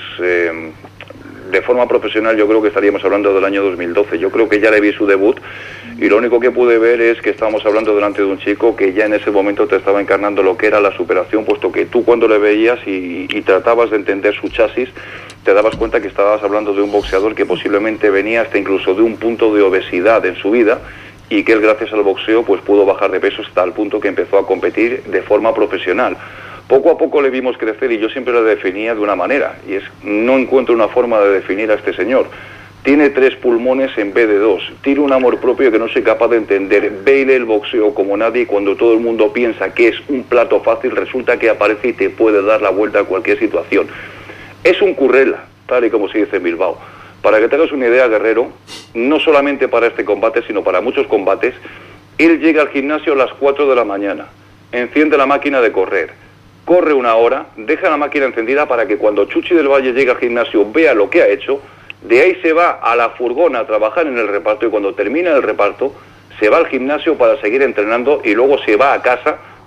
de forma profesional. Yo creo que estaríamos hablando del año 2012. Yo creo que ya le vi su debut y lo único que pude ver es que estábamos hablando delante de un chico que ya en ese momento te estaba encarnando lo que era la superación, puesto que tú cuando le veías y tratabas de entender su chasis, te dabas cuenta que estabas hablando de un boxeador que posiblemente venía hasta incluso de un punto de obesidad en su vida, y que él, gracias al boxeo, pues pudo bajar de peso hasta el punto que empezó a competir de forma profesional. Poco a poco le vimos crecer y yo siempre lo definía de una manera, y es, no encuentro una forma de definir a este señor. Tiene 3 pulmones en vez de 2, tiene un amor propio que no soy capaz de entender, ve el boxeo como nadie, y cuando todo el mundo piensa que es un plato fácil, resulta que aparece y te puede dar la vuelta a cualquier situación. Es un currela, tal y como se dice en Bilbao. Para que tengas una idea, Guerrero, no solamente para este combate, sino para muchos combates, él llega al gimnasio a las 4 de la mañana, enciende la máquina de correr, corre 1 hora, deja la máquina encendida para que cuando Chuchi del Valle llegue al gimnasio vea lo que ha hecho, de ahí se va a la furgona a trabajar en el reparto, y cuando termina el reparto se va al gimnasio para seguir entrenando y luego se va a casa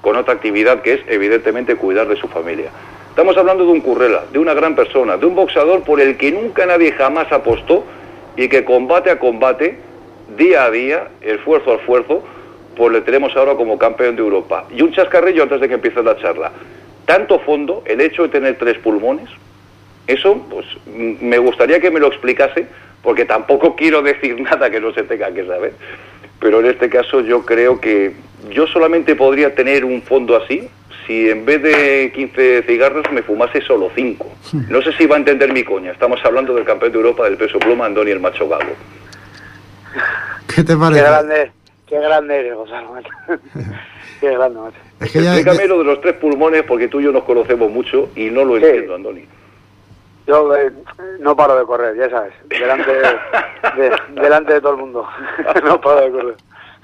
con otra actividad que es evidentemente cuidar de su familia. Estamos hablando de un currela, de una gran persona, de un boxeador por el que nunca nadie jamás apostó y que combate a combate, día a día, esfuerzo a esfuerzo, pues le tenemos ahora como campeón de Europa. Y un chascarrillo antes de que empiece la charla. Tanto fondo, el hecho de tener 3 pulmones, eso pues me gustaría que me lo explicase, porque tampoco quiero decir nada que no se tenga que saber. Pero en este caso yo creo que yo solamente podría tener un fondo así si en vez de 15 cigarros me fumase solo 5. No sé si va a entender mi coña. Estamos hablando del campeón de Europa del peso pluma, Andoni el Macho Gago. ¿Qué te parece? Qué grande eres, Gonzalo, macho. Qué grande, macho. Es que explícame lo de los 3 pulmones, porque tú y yo nos conocemos mucho y no lo entiendo, Andoni. Yo no paro de correr, ya sabes, delante de todo el mundo. No paro de correr.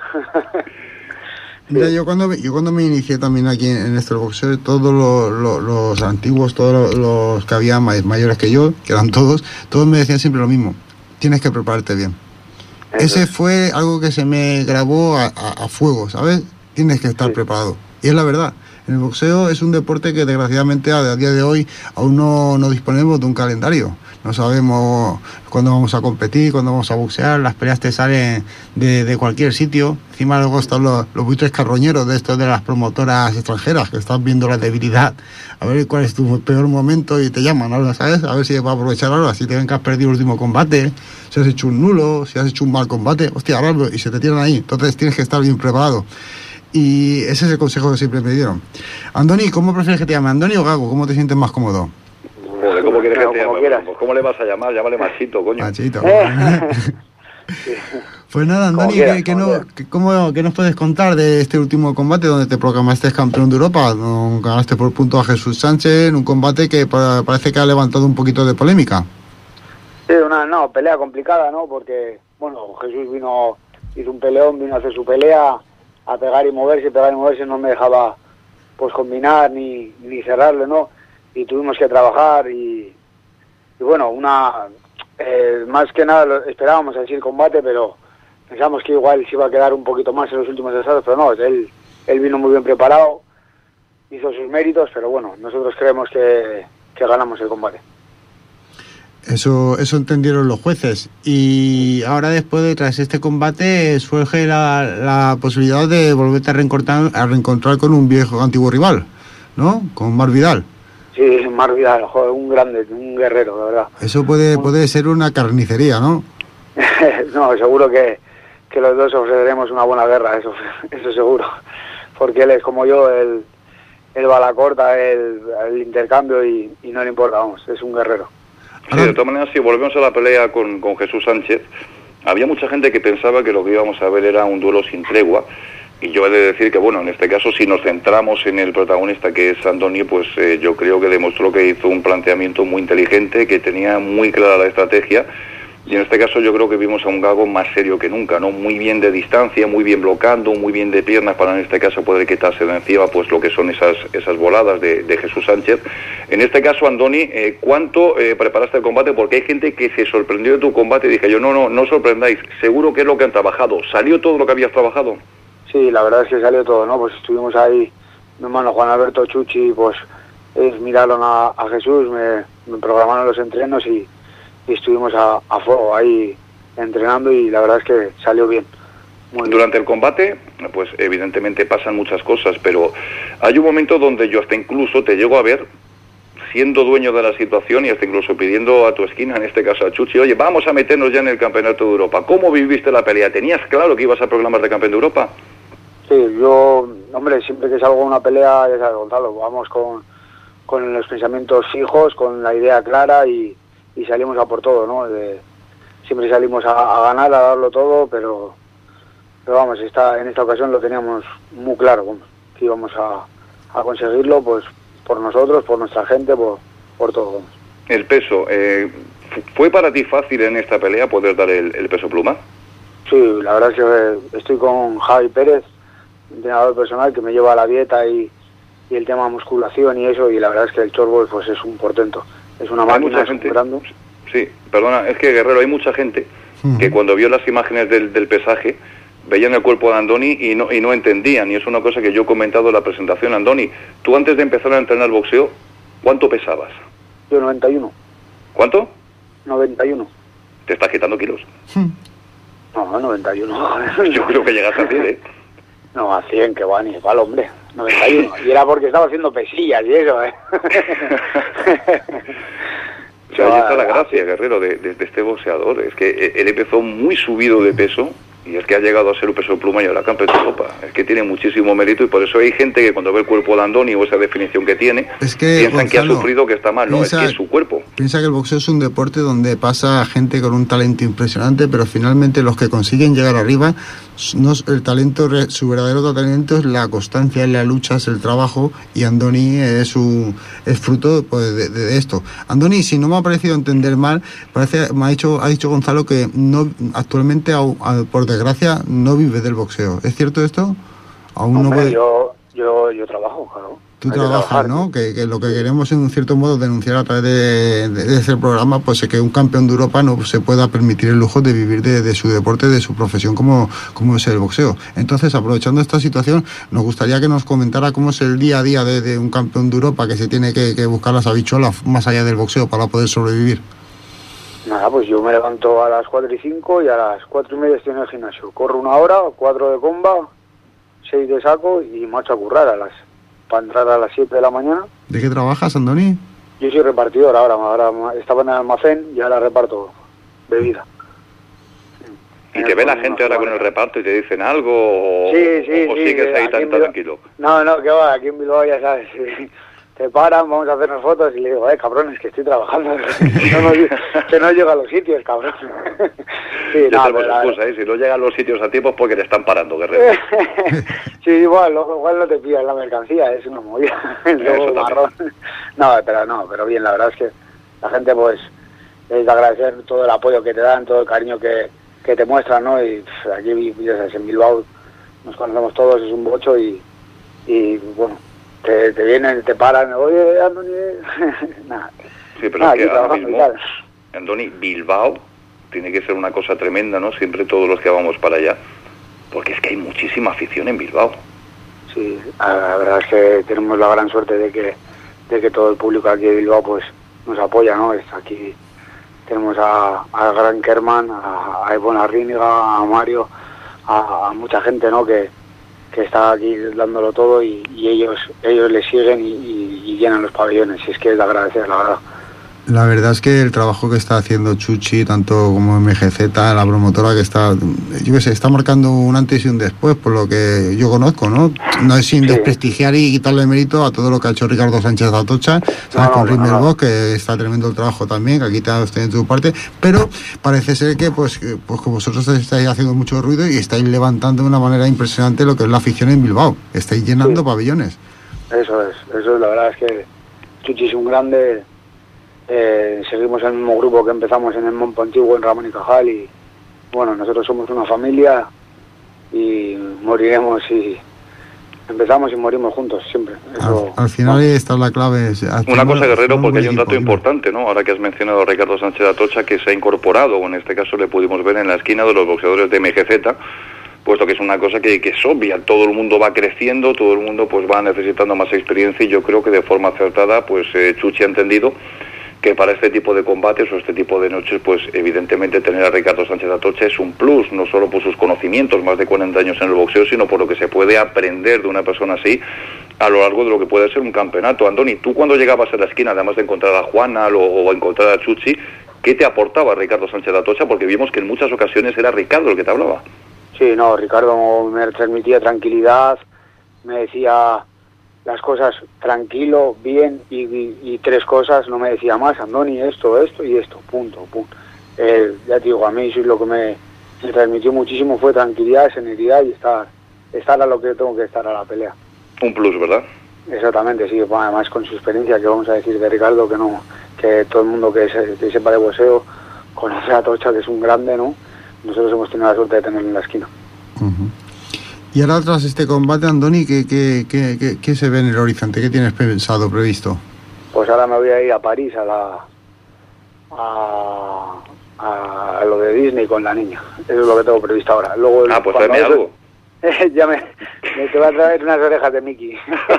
Mira, yo cuando me inicié también aquí en este boxeo, todos los antiguos, todos los que había mayores que yo, que eran todos me decían siempre lo mismo: tienes que prepararte bien. Ese fue algo que se me grabó a fuego, ¿sabes? Tienes que estar preparado. Y es la verdad. El boxeo es un deporte que desgraciadamente a día de hoy aún no disponemos de un calendario. No sabemos cuándo vamos a competir, cuándo vamos a boxear. Las peleas te salen de cualquier sitio. Encima luego están los buitres carroñeros de estos de las promotoras extranjeras, que están viendo la debilidad, a ver cuál es tu peor momento y te llaman ahora, ¿sabes? A ver si va a aprovechar ahora, si te ven que has perdido el último combate, si has hecho un nulo, si has hecho un mal combate, hostia, ahora, y se te tiran ahí. Entonces tienes que estar bien preparado. Y ese es el consejo que siempre me dieron. Andoni, ¿cómo prefieres que te llame? ¿Andoni o Gago? ¿Cómo te sientes más cómodo? Joder, ¿cómo quieres que te llame? Pues, ¿cómo le vas a llamar? Llámale Machito, coño. Machito. Pues nada, Andoni, ¿qué nos puedes contar de este último combate donde te proclamaste campeón de Europa? Ganaste por punto a Jesús Sánchez en un combate que parece que ha levantado un poquito de polémica. Sí, una pelea complicada, ¿no? Porque, bueno, Jesús hizo un peleón, vino a hacer su pelea, a pegar y moverse, no me dejaba pues combinar ni cerrarle, ¿no? Y tuvimos que trabajar y bueno, más que nada esperábamos así el combate, pero pensamos que igual se iba a quedar un poquito más en los últimos asaltos, pero no, él vino muy bien preparado, hizo sus méritos, pero bueno, nosotros creemos que ganamos el combate. Eso entendieron los jueces. Y ahora tras este combate surge la posibilidad de volverte a reencontrar con un viejo antiguo rival, ¿no? Con Marc Vidal. Sí, Marc Vidal, joder, un grande, un guerrero, la verdad. Eso puede ser una carnicería, ¿no? No, seguro que los dos ofreceremos una buena guerra, eso seguro. Porque él es como yo, él va a la corta, el intercambio y no le importa, vamos, es un guerrero. Sí, de todas maneras, si volvemos a la pelea con Jesús Sánchez, había mucha gente que pensaba que lo que íbamos a ver era un duelo sin tregua, y yo he de decir que, bueno, en este caso, si nos centramos en el protagonista, que es Andoni, pues yo creo que demostró que hizo un planteamiento muy inteligente, que tenía muy clara la estrategia, y en este caso yo creo que vimos a un Gago más serio que nunca, ¿no? Muy bien de distancia, muy bien bloqueando, muy bien de piernas para en este caso poder quitarse de encima pues lo que son esas voladas de Jesús Sánchez. En este caso, Andoni, ¿cuánto preparaste el combate? Porque hay gente que se sorprendió de tu combate y dije yo, no sorprendáis, seguro que es lo que han trabajado. ¿Salió todo lo que habías trabajado? Sí, la verdad es que salió todo, ¿no? Pues estuvimos ahí, mi hermano Juan Alberto Chuchi, pues miraron a Jesús, me programaron los entrenos y estuvimos a fuego ahí entrenando y la verdad es que salió bien. Muy bien. Durante el combate, pues evidentemente pasan muchas cosas, pero hay un momento donde yo hasta incluso te llego a ver siendo dueño de la situación y hasta incluso pidiendo a tu esquina, en este caso a Chuchi, oye, vamos a meternos ya en el Campeonato de Europa. ¿Cómo viviste la pelea? ¿Tenías claro que ibas a proclamarte campeón de Europa? Sí, yo, hombre, siempre que salgo a una pelea, ya sabes, Gonzalo, vamos con los pensamientos fijos, con la idea clara y salimos a por todo, ¿no? Siempre salimos a ganar, a darlo todo, pero vamos, en esta ocasión lo teníamos muy claro, vamos, que íbamos a conseguirlo, pues por nosotros, por nuestra gente, por todo, vamos. El peso, ¿fue para ti fácil en esta pelea poder dar el peso pluma? Sí, la verdad es que estoy con Javi Pérez, entrenador personal, que me lleva a la dieta y el tema musculación y eso, y la verdad es que el Chorbol pues es un portento. Es una máquina, grande. Sí, perdona, es que Guerrero, hay mucha gente que cuando vio las imágenes del pesaje veían el cuerpo de Andoni y no entendían, y es una cosa que yo he comentado en la presentación. Andoni, tú antes de empezar a entrenar boxeo, ¿cuánto pesabas? Yo 91. ¿Cuánto? 91. ¿Te estás quitando kilos? No, 91. Yo creo que llegaste a 100, ¿eh? No, a 100, que va, ni igual, hombre. 91. Y era porque estaba haciendo pesillas y eso, ¿eh? O sea, ahí está la gracia, Guerrero, de este boxeador. Es que él empezó muy subido de peso, y es que ha llegado a ser un peso pluma y ahora campeón de Europa. Es que tiene muchísimo mérito, y por eso hay gente que cuando ve el cuerpo de Andoni o esa definición que tiene, piensan, Gonzalo, que ha sufrido, que está mal. No, es que es su cuerpo. Piensa que el boxeo es un deporte donde pasa gente con un talento impresionante, pero finalmente los que consiguen llegar arriba, el talento, su verdadero talento es la constancia, es la lucha, es el trabajo, y Andoni es fruto, pues, de esto. Andoni, si no me ha parecido entender mal, ha dicho Gonzalo que no, actualmente, por desgracia, no vive del boxeo. ¿Es cierto esto? Aún Hombre, no puede... yo trabajo, claro. Tú trabajas, ¿no? Que lo que queremos, en un cierto modo, denunciar a través de este programa, pues es que un campeón de Europa no se pueda permitir el lujo de vivir de su deporte, de su profesión como es el boxeo. Entonces, aprovechando esta situación, nos gustaría que nos comentara cómo es el día a día de un campeón de Europa que se tiene que buscar las habichuelas más allá del boxeo para poder sobrevivir. Nada, pues yo me levanto a las 4:05 y a las 4:30 estoy en el gimnasio. Corro 1 hora, 4 de comba, 6 de saco y marcho a currar para entrar a las 7 de la mañana. ¿De qué trabajas, Andoni? Yo soy repartidor ahora estaba en el almacén y ahora reparto bebida. ¿Y te ve la gente ahora con el reparto y te dicen algo? ¿O sigues ahí tan tranquilo? No, que va, aquí en Bilbao ya sabes, te paran, vamos a hacernos fotos y le digo, cabrones, que estoy trabajando, que no llego a los sitios, cabrón. Sí, no, tenemos excusa, si no llegan a los sitios a tiempo es porque te están parando, Guerrero. Sí, igual no te pillas la mercancía, es una movida. Luego marrón. Pero bien, la verdad es que la gente, pues, es de agradecer todo el apoyo que te dan, todo el cariño que te muestran, ¿no? Y aquí, ya sabes, en Bilbao nos conocemos todos, es un bocho y bueno, te vienen, te paran, oye, Andoni, nada. Sí, pero es que ahora mismo, Andoni, Bilbao tiene que ser una cosa tremenda, ¿no? Siempre todos los que vamos para allá, porque es que hay muchísima afición en Bilbao. Sí, la verdad es que tenemos la gran suerte de que todo el público aquí de Bilbao, pues, nos apoya, ¿no? Aquí tenemos a Gran Kerman, a Ivonne Arríniga, a Mario, a mucha gente, ¿no? Que está aquí dándolo todo y ellos le siguen y llenan los pabellones, y es que es de agradecer, la verdad. La verdad es que el trabajo que está haciendo Chuchi, tanto como MGZ, la promotora, que está, yo qué sé, está marcando un antes y un después, por lo que yo conozco, ¿no? No es sin desprestigiar y quitarle mérito a todo lo que ha hecho Ricardo Sánchez Atocha, ¿sabes? Con Rimmerbock, que está tremendo el trabajo también, que aquí está usted en su parte, pero parece ser que pues que vosotros estáis haciendo mucho ruido y estáis levantando de una manera impresionante lo que es la afición en Bilbao, estáis llenando pabellones. Eso es, la verdad es que Chuchi es un grande. Seguimos el mismo grupo que empezamos en el Monpo Antiguo, en Ramón y Cajal, y bueno, nosotros somos una familia y moriremos y empezamos y morimos juntos siempre. Eso, al final está la clave. Una cosa, Guerrero, porque hay un dato importante, ¿no? Ahora que has mencionado a Ricardo Sánchez Atocha, que se ha incorporado, o en este caso le pudimos ver en la esquina de los boxeadores de MGZ, puesto que es una cosa que es obvia, todo el mundo va creciendo, todo el mundo pues va necesitando más experiencia, y yo creo que de forma acertada pues Chuchi ha entendido que para este tipo de combates o este tipo de noches, pues evidentemente tener a Ricardo Sánchez Atocha es un plus, no solo por sus conocimientos, más de 40 años en el boxeo, sino por lo que se puede aprender de una persona así a lo largo de lo que puede ser un campeonato. Andoni, tú cuando llegabas a la esquina, además de encontrar a Juana o encontrar a Chuchi, ¿qué te aportaba Ricardo Sánchez Atocha? Porque vimos que en muchas ocasiones era Ricardo el que te hablaba. Sí, no, Ricardo me transmitía tranquilidad, me decía las cosas tranquilo, bien, y 3 cosas, no me decía más, Andoni, esto y esto, punto. Ya te digo, a mí lo que me transmitió muchísimo fue tranquilidad, serenidad y estar a lo que tengo que estar a la pelea. Un plus, ¿verdad? Exactamente, sí, además con su experiencia, que vamos a decir de Ricardo, que todo el mundo que sepa de boxeo conoce a Atocha, que es un grande, ¿no? Nosotros hemos tenido la suerte de tenerlo en la esquina. Uh-huh. Y ahora, tras este combate, Andoni, ¿qué se ve en el horizonte? ¿Qué tienes pensado, previsto? Pues ahora me voy a ir a París, a lo de Disney con la niña. Eso es lo que tengo previsto ahora. Luego, pues tráeme algo. Ya me te voy a traer unas orejas de Mickey.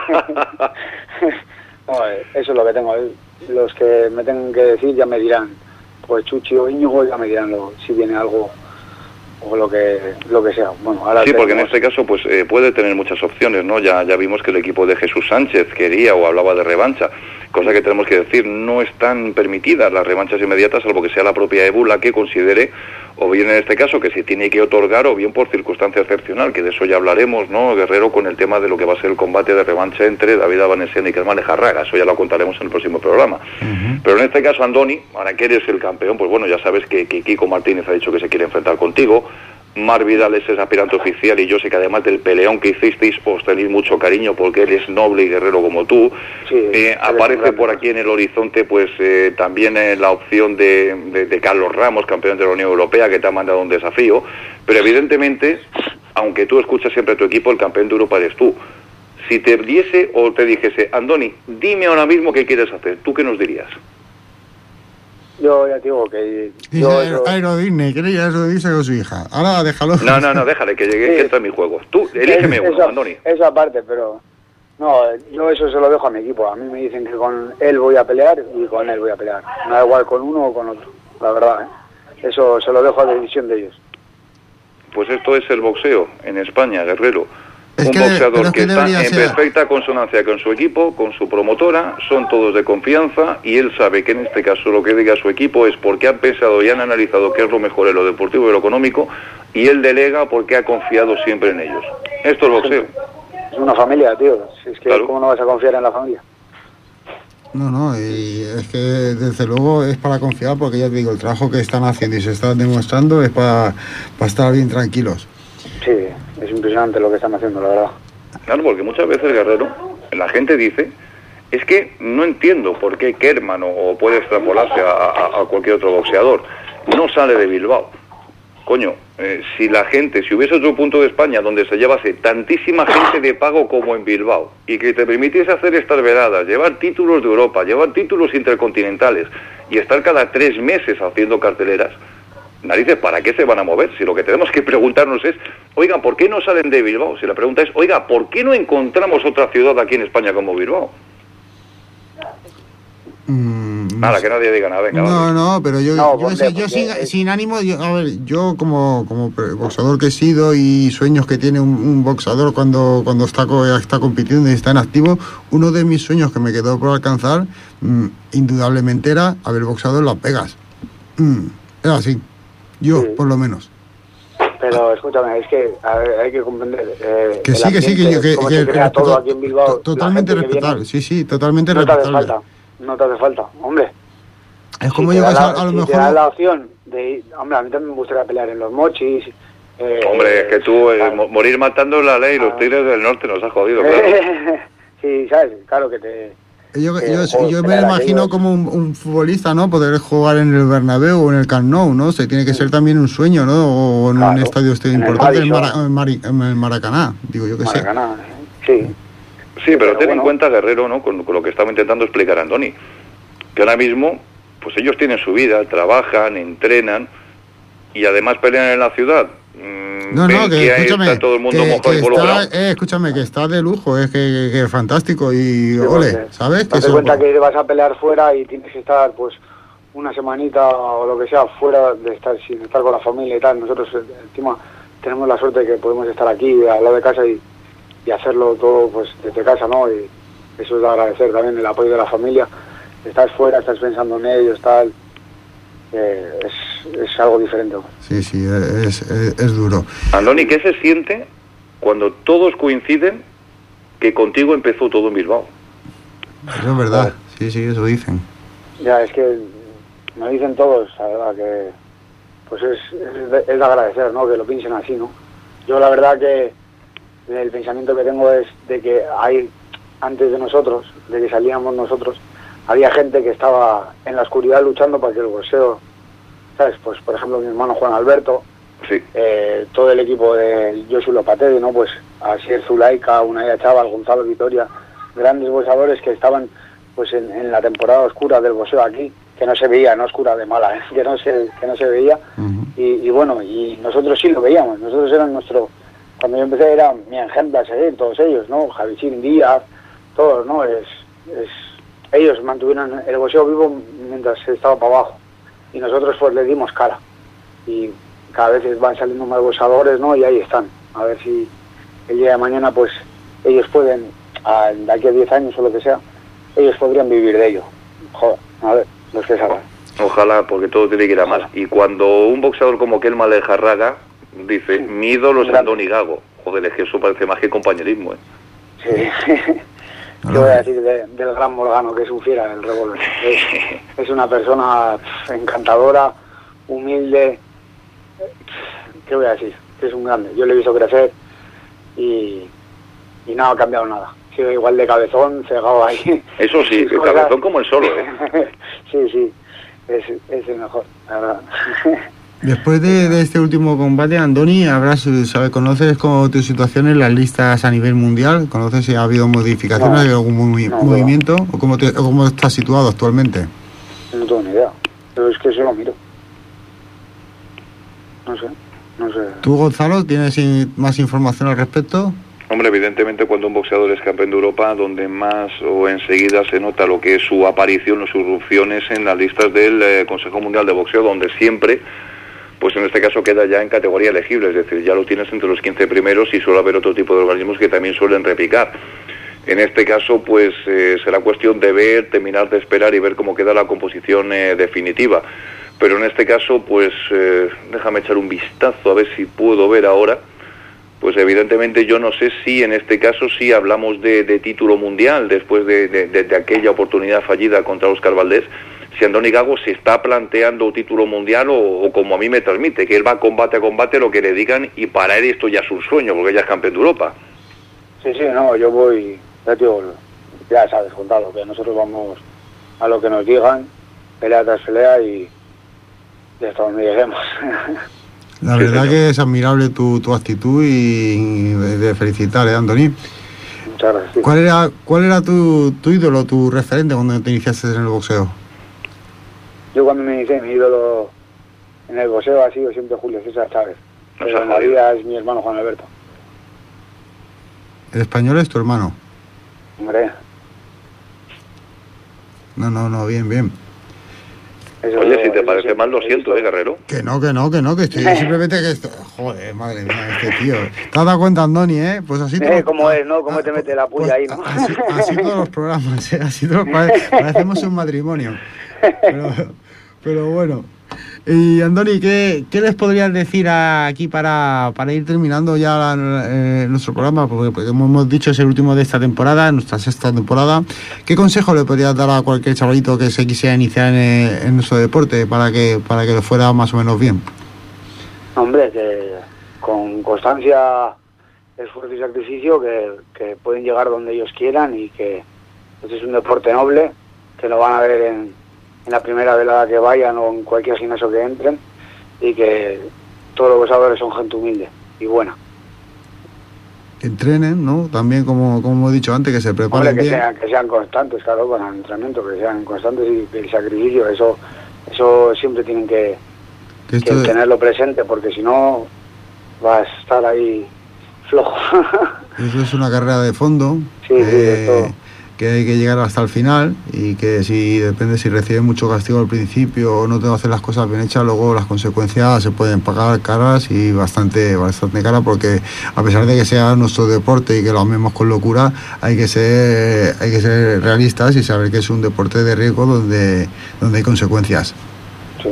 No, eso es lo que tengo. Los que me tengan que decir ya me dirán, pues Chuchi o Íñigo ya me dirán si viene algo o lo que sea. Bueno, ahora sí, porque en este caso pues puede tener muchas opciones, ¿no? Ya vimos que el equipo de Jesús Sánchez quería o hablaba de revancha, cosa que tenemos que decir, no están permitidas las revanchas inmediatas, salvo que sea la propia EBU la que considere, o bien en este caso que se tiene que otorgar, o bien por circunstancia excepcional, que de eso ya hablaremos, ¿no, Guerrero, con el tema de lo que va a ser el combate de revancha entre David Abanesian y Kermán Lejarraga? Eso ya lo contaremos en el próximo programa. Pero en este caso, Andoni, ahora que eres el campeón, pues bueno, ya sabes que Kiko Martínez ha dicho que se quiere enfrentar contigo. Mar Vidal es aspirante oficial y yo sé que además del peleón que hicisteis os tenéis mucho cariño porque él es noble y guerrero como tú. Sí, aparece por aquí en el horizonte pues también la opción de Carlos Ramos, campeón de la Unión Europea, que te ha mandado un desafío, pero evidentemente, aunque tú escuchas siempre a tu equipo, el campeón de Europa eres tú. Si te diese o te dijese, Andoni, dime ahora mismo qué quieres hacer, ¿tú qué nos dirías? Yo ya te digo que... Aero Disney, que ella eso dice con su hija. Ahora déjalo. No, déjale, que llegue, que entra en mi juego. Tú, elígeme uno, Andoni. Eso aparte, pero... No, yo eso se lo dejo a mi equipo. A mí me dicen que con él voy a pelear y con él voy a pelear. No da igual con uno o con otro, la verdad, ¿eh? Eso se lo dejo a la decisión de ellos. Pues esto es el boxeo en España, Guerrero. Es un boxeador que está en ser perfecta consonancia con su equipo, con su promotora, son todos de confianza y él sabe que en este caso lo que diga su equipo es porque han pensado y han analizado qué es lo mejor en lo deportivo y lo económico y él delega porque ha confiado siempre en ellos. Esto es boxeo. Es una familia, tío. Si es que claro. ¿Cómo no vas a confiar en la familia? No, y es que desde luego es para confiar porque ya te digo, el trabajo que están haciendo y se están demostrando es para estar bien tranquilos. Sí, es impresionante lo que están haciendo, la verdad. Claro, porque muchas veces, Guerrero, la gente dice, es que no entiendo por qué Kerman o puede extrapolarse a cualquier otro boxeador, no sale de Bilbao. Coño, si hubiese otro punto de España donde se llevase tantísima gente de pago como en Bilbao y que te permitiese hacer estas vedadas, llevar títulos de Europa, llevar títulos intercontinentales y estar cada 3 meses haciendo carteleras, narices, ¿para qué se van a mover? Si lo que tenemos que preguntarnos es, oiga, ¿por qué no salen de Bilbao? Si la pregunta es, oiga, ¿por qué no encontramos otra ciudad aquí en España como Bilbao? Nada, que nadie diga nada, venga. No, pero yo sin ánimo, yo como boxeador que he sido y sueños que tiene un boxeador cuando está compitiendo y está en activo, uno de mis sueños que me quedó por alcanzar, indudablemente era haber boxeado en Las Vegas. Era así. Yo, sí. Por lo menos. Pero escúchame, es que hay que comprender que sí, que se crea todo aquí en Bilbao. Totalmente respetable, sí, totalmente respetable. No te hace falta, hombre. Es como si llegas a lo si mejor... te da la opción de... Hombre, a mí también me gustaría pelear en los mochis. Hombre, es que tú, morir matando la ley, los tigres del norte nos ha jodido, claro. Sí, ¿sabes? Claro que te... Yo me imagino como un futbolista, ¿no? Poder jugar en el Bernabéu o en el Camp Nou, ¿no? Se tiene que ser también un sueño, ¿no? O en un estadio importante, en el Maracaná, digo yo que sé. Maracaná, sí. Sí, pero ten en cuenta, Guerrero, ¿no? Con lo que estaba intentando explicar Andoni, que ahora mismo, pues ellos tienen su vida, trabajan, entrenan y además pelean en la ciudad. Que escúchame, está todo el mundo mojado y colorado. Escúchame, que está de lujo, es que es fantástico y sí, ole, ¿sabes? Te das cuenta que vas a pelear fuera y tienes que estar, pues, una semanita o lo que sea fuera de estar sin estar con la familia y tal. Nosotros encima tenemos la suerte de que podemos estar aquí al lado de casa y hacerlo todo pues desde casa, ¿no? Y eso es de agradecer también el apoyo de la familia. Estás fuera, estás pensando en ellos, tal. Es algo diferente. Sí, es duro. Andoni, ¿qué se siente cuando todos coinciden que contigo empezó todo en Bilbao? Eso es verdad, sí, eso dicen. Ya, es que me dicen todos, la verdad, que pues es de agradecer, ¿no? Que lo piensen así, ¿no? Yo la verdad que el pensamiento que tengo es de que hay, antes de nosotros, de que salíamos nosotros, había gente que estaba en la oscuridad luchando para que el boxeo, ¿sabes? Pues por ejemplo mi hermano Juan Alberto, sí. Todo el equipo de Josu Lopatedi, ¿no? Pues Asier Zulaika, Unai Chaval, Gonzalo Vitoria, grandes boxeadores que estaban pues en la temporada oscura del boxeo aquí que no se veía, no es cura de mala, que no se veía. Y bueno, y nosotros sí lo veíamos, nosotros eran cuando yo empecé era mi ejemplo a seguir, todos ellos, ¿no? Javichín Díaz, todos, ¿no? Ellos mantuvieron el boxeo vivo mientras estaba para abajo, y nosotros pues le dimos cara, y cada vez van saliendo más boxeadores, ¿no? Y ahí están, a ver si el día de mañana pues ellos pueden, de aquí a 10 años o lo que sea, ellos podrían vivir de ello. Joder, a ver, los que saben. Ojalá, porque todo tiene que ir a más. Y cuando un boxeador como Kelma Lejarraga dice, mi ídolo es Andoni Gago, joder, es que eso parece más que compañerismo, ¿eh? Sí. ¿Qué voy a decir del gran Morgano, que es un fiera del revólver? Es una persona encantadora, humilde. ¿Qué voy a decir? Que es un grande. Yo le he visto crecer y no ha cambiado nada. Sigue igual de cabezón, cegado ahí. Eso sí, el cabezón como el solo, ¿eh? Sí, es el mejor, la verdad. Después de este último combate, Andoni, ¿conoces cómo tu situación en las listas a nivel mundial? ¿Conoces si ha habido modificaciones, ¿hay algún movimiento? ¿O cómo estás situado actualmente? No tengo ni idea, pero es que eso lo miro. No sé. ¿Tú, Gonzalo, tienes más información al respecto? Hombre, evidentemente cuando un boxeador es campeón de Europa, donde más o enseguida se nota lo que es su aparición o su irrupción es en las listas del Consejo Mundial de Boxeo, donde siempre, pues en este caso queda ya en categoría elegible, es decir, ya lo tienes entre los 15 primeros y suele haber otro tipo de organismos que también suelen repicar. En este caso, pues será cuestión de ver, terminar de esperar y ver cómo queda la composición definitiva. Pero en este caso, pues déjame echar un vistazo a ver si puedo ver ahora. Pues evidentemente yo no sé si en este caso sí hablamos de título mundial después de aquella oportunidad fallida contra Óscar Valdés. Si Andoni Gago se está planteando título mundial o como a mí me transmite, que él va combate a combate lo que le digan y para él esto ya es un sueño porque ya es campeón de Europa. Sí, no, yo voy, ya sabes, contado, que nosotros vamos a lo que nos digan, pelea tras pelea y hasta donde lleguemos. La verdad que es admirable tu actitud y de felicitar, Andoni. Muchas gracias. ¿Cuál era tu ídolo, tu referente cuando te iniciaste en el boxeo? Yo cuando me inicié, mi ídolo en el boxeo ha sido siempre Julio César Chávez. Pero en la vida es mi hermano Juan Alberto. ¿El español es tu hermano? Hombre. No, bien. Oye, si te parece mal, lo siento, Guerrero. Que no, que estoy simplemente que esto... Joder, madre mía, este tío. ¿Te has dado cuenta, Andoni, pues así... ¿Cómo es, no? ¿Cómo te mete la puya ahí, no? Así todos los programas, así todos parecemos un matrimonio. Pero bueno. Y Andoni, ¿qué les podrías decir aquí para ir terminando ya nuestro programa? Porque como hemos dicho, es el último de esta temporada, nuestra sexta temporada. ¿Qué consejo le podrías dar a cualquier chavalito que se quisiera iniciar en nuestro deporte para que le fuera más o menos bien? Hombre, que con constancia, esfuerzo y sacrificio que pueden llegar donde ellos quieran y que este es un deporte noble, que lo van a ver en la primera velada que vayan o en cualquier gimnasio que entren, y que todos los boxeadores son gente humilde y buena. Que entrenen, ¿no? También, como he dicho antes, que se preparen bien. Que sean constantes, claro, con el entrenamiento, que sean constantes y el sacrificio, eso siempre tienen que tenerlo presente, porque si no vas a estar ahí flojo. Eso es una carrera de fondo. Sí, esto... que hay que llegar hasta el final y que depende si recibes mucho castigo al principio o no te hacen las cosas bien hechas, luego las consecuencias se pueden pagar caras y bastante cara, porque a pesar de que sea nuestro deporte y que lo amemos con locura, hay que ser realistas y saber que es un deporte de riesgo donde hay consecuencias. Sí.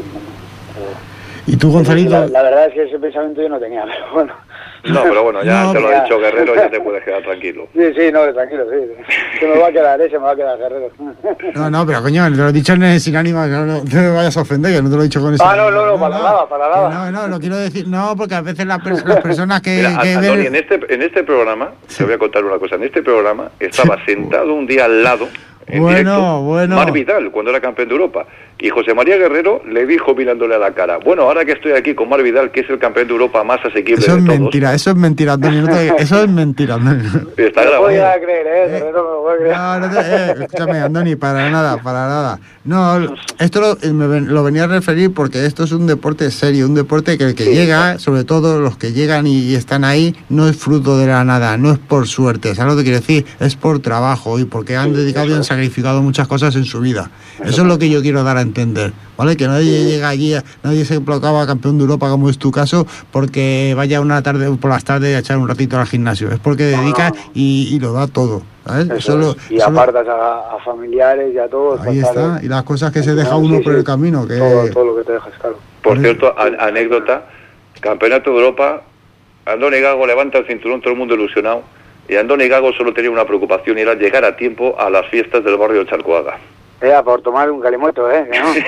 ¿Y tú, Gonzalito? La verdad es que ese pensamiento yo no tenía, pero bueno. No, pero bueno, ya te lo ha dicho Guerrero, ya te puedes quedar tranquilo. Sí, tranquilo, sí. Se me va a quedar Guerrero. No, pero coño, te lo he dicho sin ánimo, no te vayas a ofender, que no te lo he dicho con eso. No, para nada. No, lo quiero decir, porque a veces las personas que... Mira, Andoni, en este programa, te voy a contar una cosa, en este programa estaba sentado un día al lado... Bueno. Mar Vidal, cuando era campeón de Europa. Y José María Guerrero le dijo mirándole a la cara, bueno, ahora que estoy aquí con Marc Vidal, que es el campeón de Europa más asequible de todos. Eso es mentira, Antonio. Eso es mentira, Antonio. Está grabado. No voy a creer, Guerrero no lo voy a creer. Escúchame, Andoni, para nada. No, esto lo venía a referir porque esto es un deporte serio, un deporte que el que llega, sobre todo los que llegan y están ahí, no es fruto de la nada, no es por suerte, ¿sabes lo que quiero decir? Es por trabajo y porque han dedicado y han sacrificado muchas cosas en su vida. Eso es lo que yo quiero dar a entender, ¿vale? Que nadie llega allí, nadie se proclama campeón de Europa, como es tu caso, porque vaya una tarde por las tardes a echar un ratito al gimnasio. Es porque dedica y lo da todo, ¿sabes? Y apartas a familiares y a todos. Ahí está, y las cosas que se deja uno por el camino. Que... Todo lo que te dejas, claro. Por cierto, anécdota, Campeonato de Europa, Andoni Gago levanta el cinturón, todo el mundo ilusionado, y Andoni Gago solo tenía una preocupación, y era llegar a tiempo a las fiestas del barrio de Charcoaga. Era por tomar un calimoto, ¿no?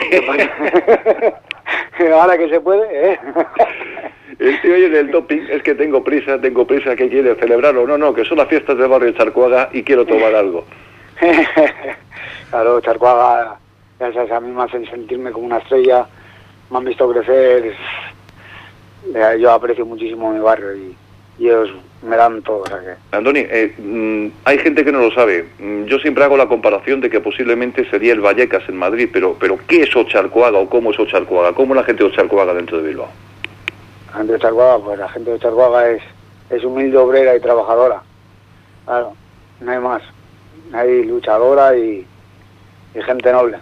Ahora que se puede, El tío oye en el doping, es que tengo prisa, que quiere celebrarlo. No, que son las fiestas del barrio de Charcoaga y quiero tomar algo. Claro, Charcoaga, ya sabes, a mí me hacen sentirme como una estrella, me han visto crecer. Yo aprecio muchísimo mi barrio y ellos me dan todo, o sea que... Andoni, hay gente que no lo sabe. Yo siempre hago la comparación de que posiblemente sería el Vallecas en Madrid, pero ¿qué es Ocharcoaga o cómo es Ocharcoaga? ¿Cómo es la gente de Ocharcoaga dentro de Bilbao? La gente de Ocharcoaga, pues la gente de Ocharcoaga es humilde, obrera y trabajadora. Claro, no hay más. Hay luchadora y gente noble.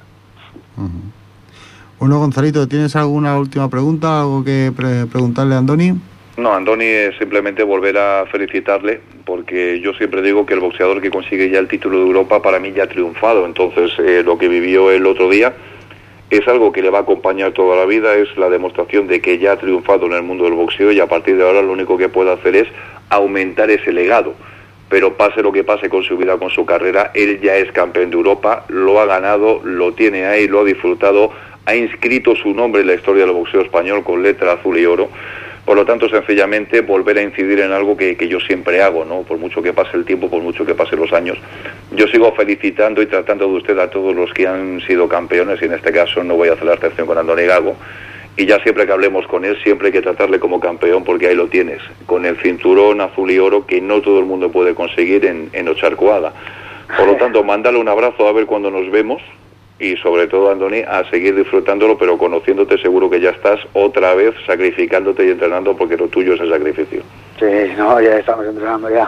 Bueno, Gonzalito, ¿tienes alguna última pregunta, algo que preguntarle a Andoni? No, Andoni es simplemente volver a felicitarle, porque yo siempre digo que el boxeador que consigue ya el título de Europa para mí ya ha triunfado. Entonces lo que vivió el otro día es algo que le va a acompañar toda la vida, es la demostración de que ya ha triunfado en el mundo del boxeo y a partir de ahora lo único que puede hacer es aumentar ese legado. Pero pase lo que pase con su vida, con su carrera, él ya es campeón de Europa, lo ha ganado, lo tiene ahí, lo ha disfrutado, ha inscrito su nombre en la historia del boxeo español con letra azul y oro. Por lo tanto, sencillamente volver a incidir en algo que yo siempre hago, ¿no? Por mucho que pase el tiempo, por mucho que pasen los años, yo sigo felicitando y tratando de usted a todos los que han sido campeones, y en este caso no voy a hacer la excepción con Andoni Gago, y ya siempre que hablemos con él, siempre hay que tratarle como campeón, porque ahí lo tienes, con el cinturón azul y oro que no todo el mundo puede conseguir en Ocharcoaga. Por lo tanto, mándale un abrazo a ver cuando nos vemos, y sobre todo, Andoni, a seguir disfrutándolo, pero conociéndote seguro que ya estás otra vez sacrificándote y entrenando, porque lo tuyo es el sacrificio. Sí, no, ya estamos entrenando ya.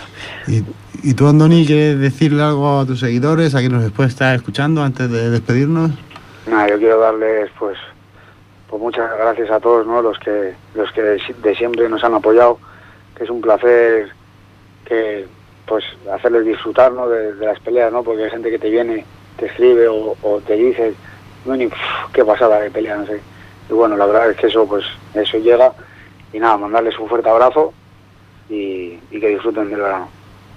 ¿Y tú, Andoni, quieres decirle algo a tus seguidores, a quien nos después está escuchando, antes de despedirnos? Nada, yo quiero darles, pues muchas gracias a todos, ¿no? Los que de siempre nos han apoyado, que es un placer que, pues, hacerles disfrutar, ¿no? de las peleas, ¿no? Porque hay gente que te viene, te escribe o te dice, bueno, qué pasada de pelea, no sé. Y bueno, la verdad es que eso llega, y nada, mandarles un fuerte abrazo y que disfruten del verano.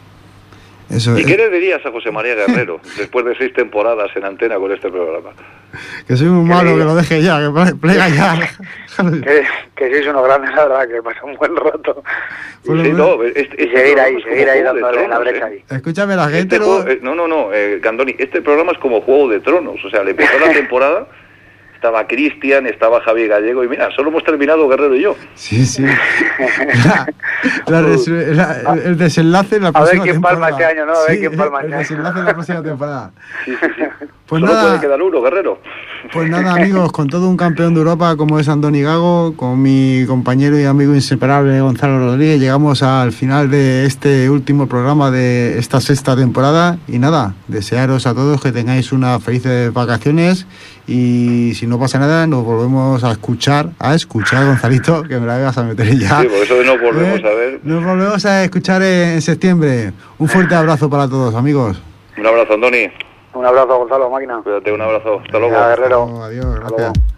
¿Y qué le dirías a José María Guerrero después de 6 temporadas en antena con este programa? Que soy muy malo, que lo deje ya, que plega ya. que sois unos grandes, la verdad, que pasa un buen rato. Y seguir ahí dándole la brecha ahí. Escúchame, la gente... Gandoni, este programa es como Juego de Tronos, o sea, le empezó la temporada... Estaba Cristian, estaba Javier Gallego, y mira, solo hemos terminado Guerrero y yo. Sí. El desenlace en la próxima temporada. A ver quién palma este año, ¿no? A ver quién palma este año. El desenlace en la próxima temporada. Sí. Pues solo nada, puede quedar uno, Guerrero. Pues nada, amigos, con todo un campeón de Europa como es Andoni Gago, con mi compañero y amigo inseparable Gonzalo Rodríguez, llegamos al final de este último programa de esta 6ª temporada. Y nada, desearos a todos que tengáis unas felices vacaciones. Y si no pasa nada, nos volvemos a escuchar, Gonzalito, que me la vas a meter ya. Sí, por eso nos volvemos a ver. Nos volvemos a escuchar en septiembre. Un fuerte abrazo para todos, amigos. Un abrazo, Andoni. Un abrazo, Gonzalo, máquina. Cuídate, un abrazo. Hasta luego. Guerrero. Adiós, gracias.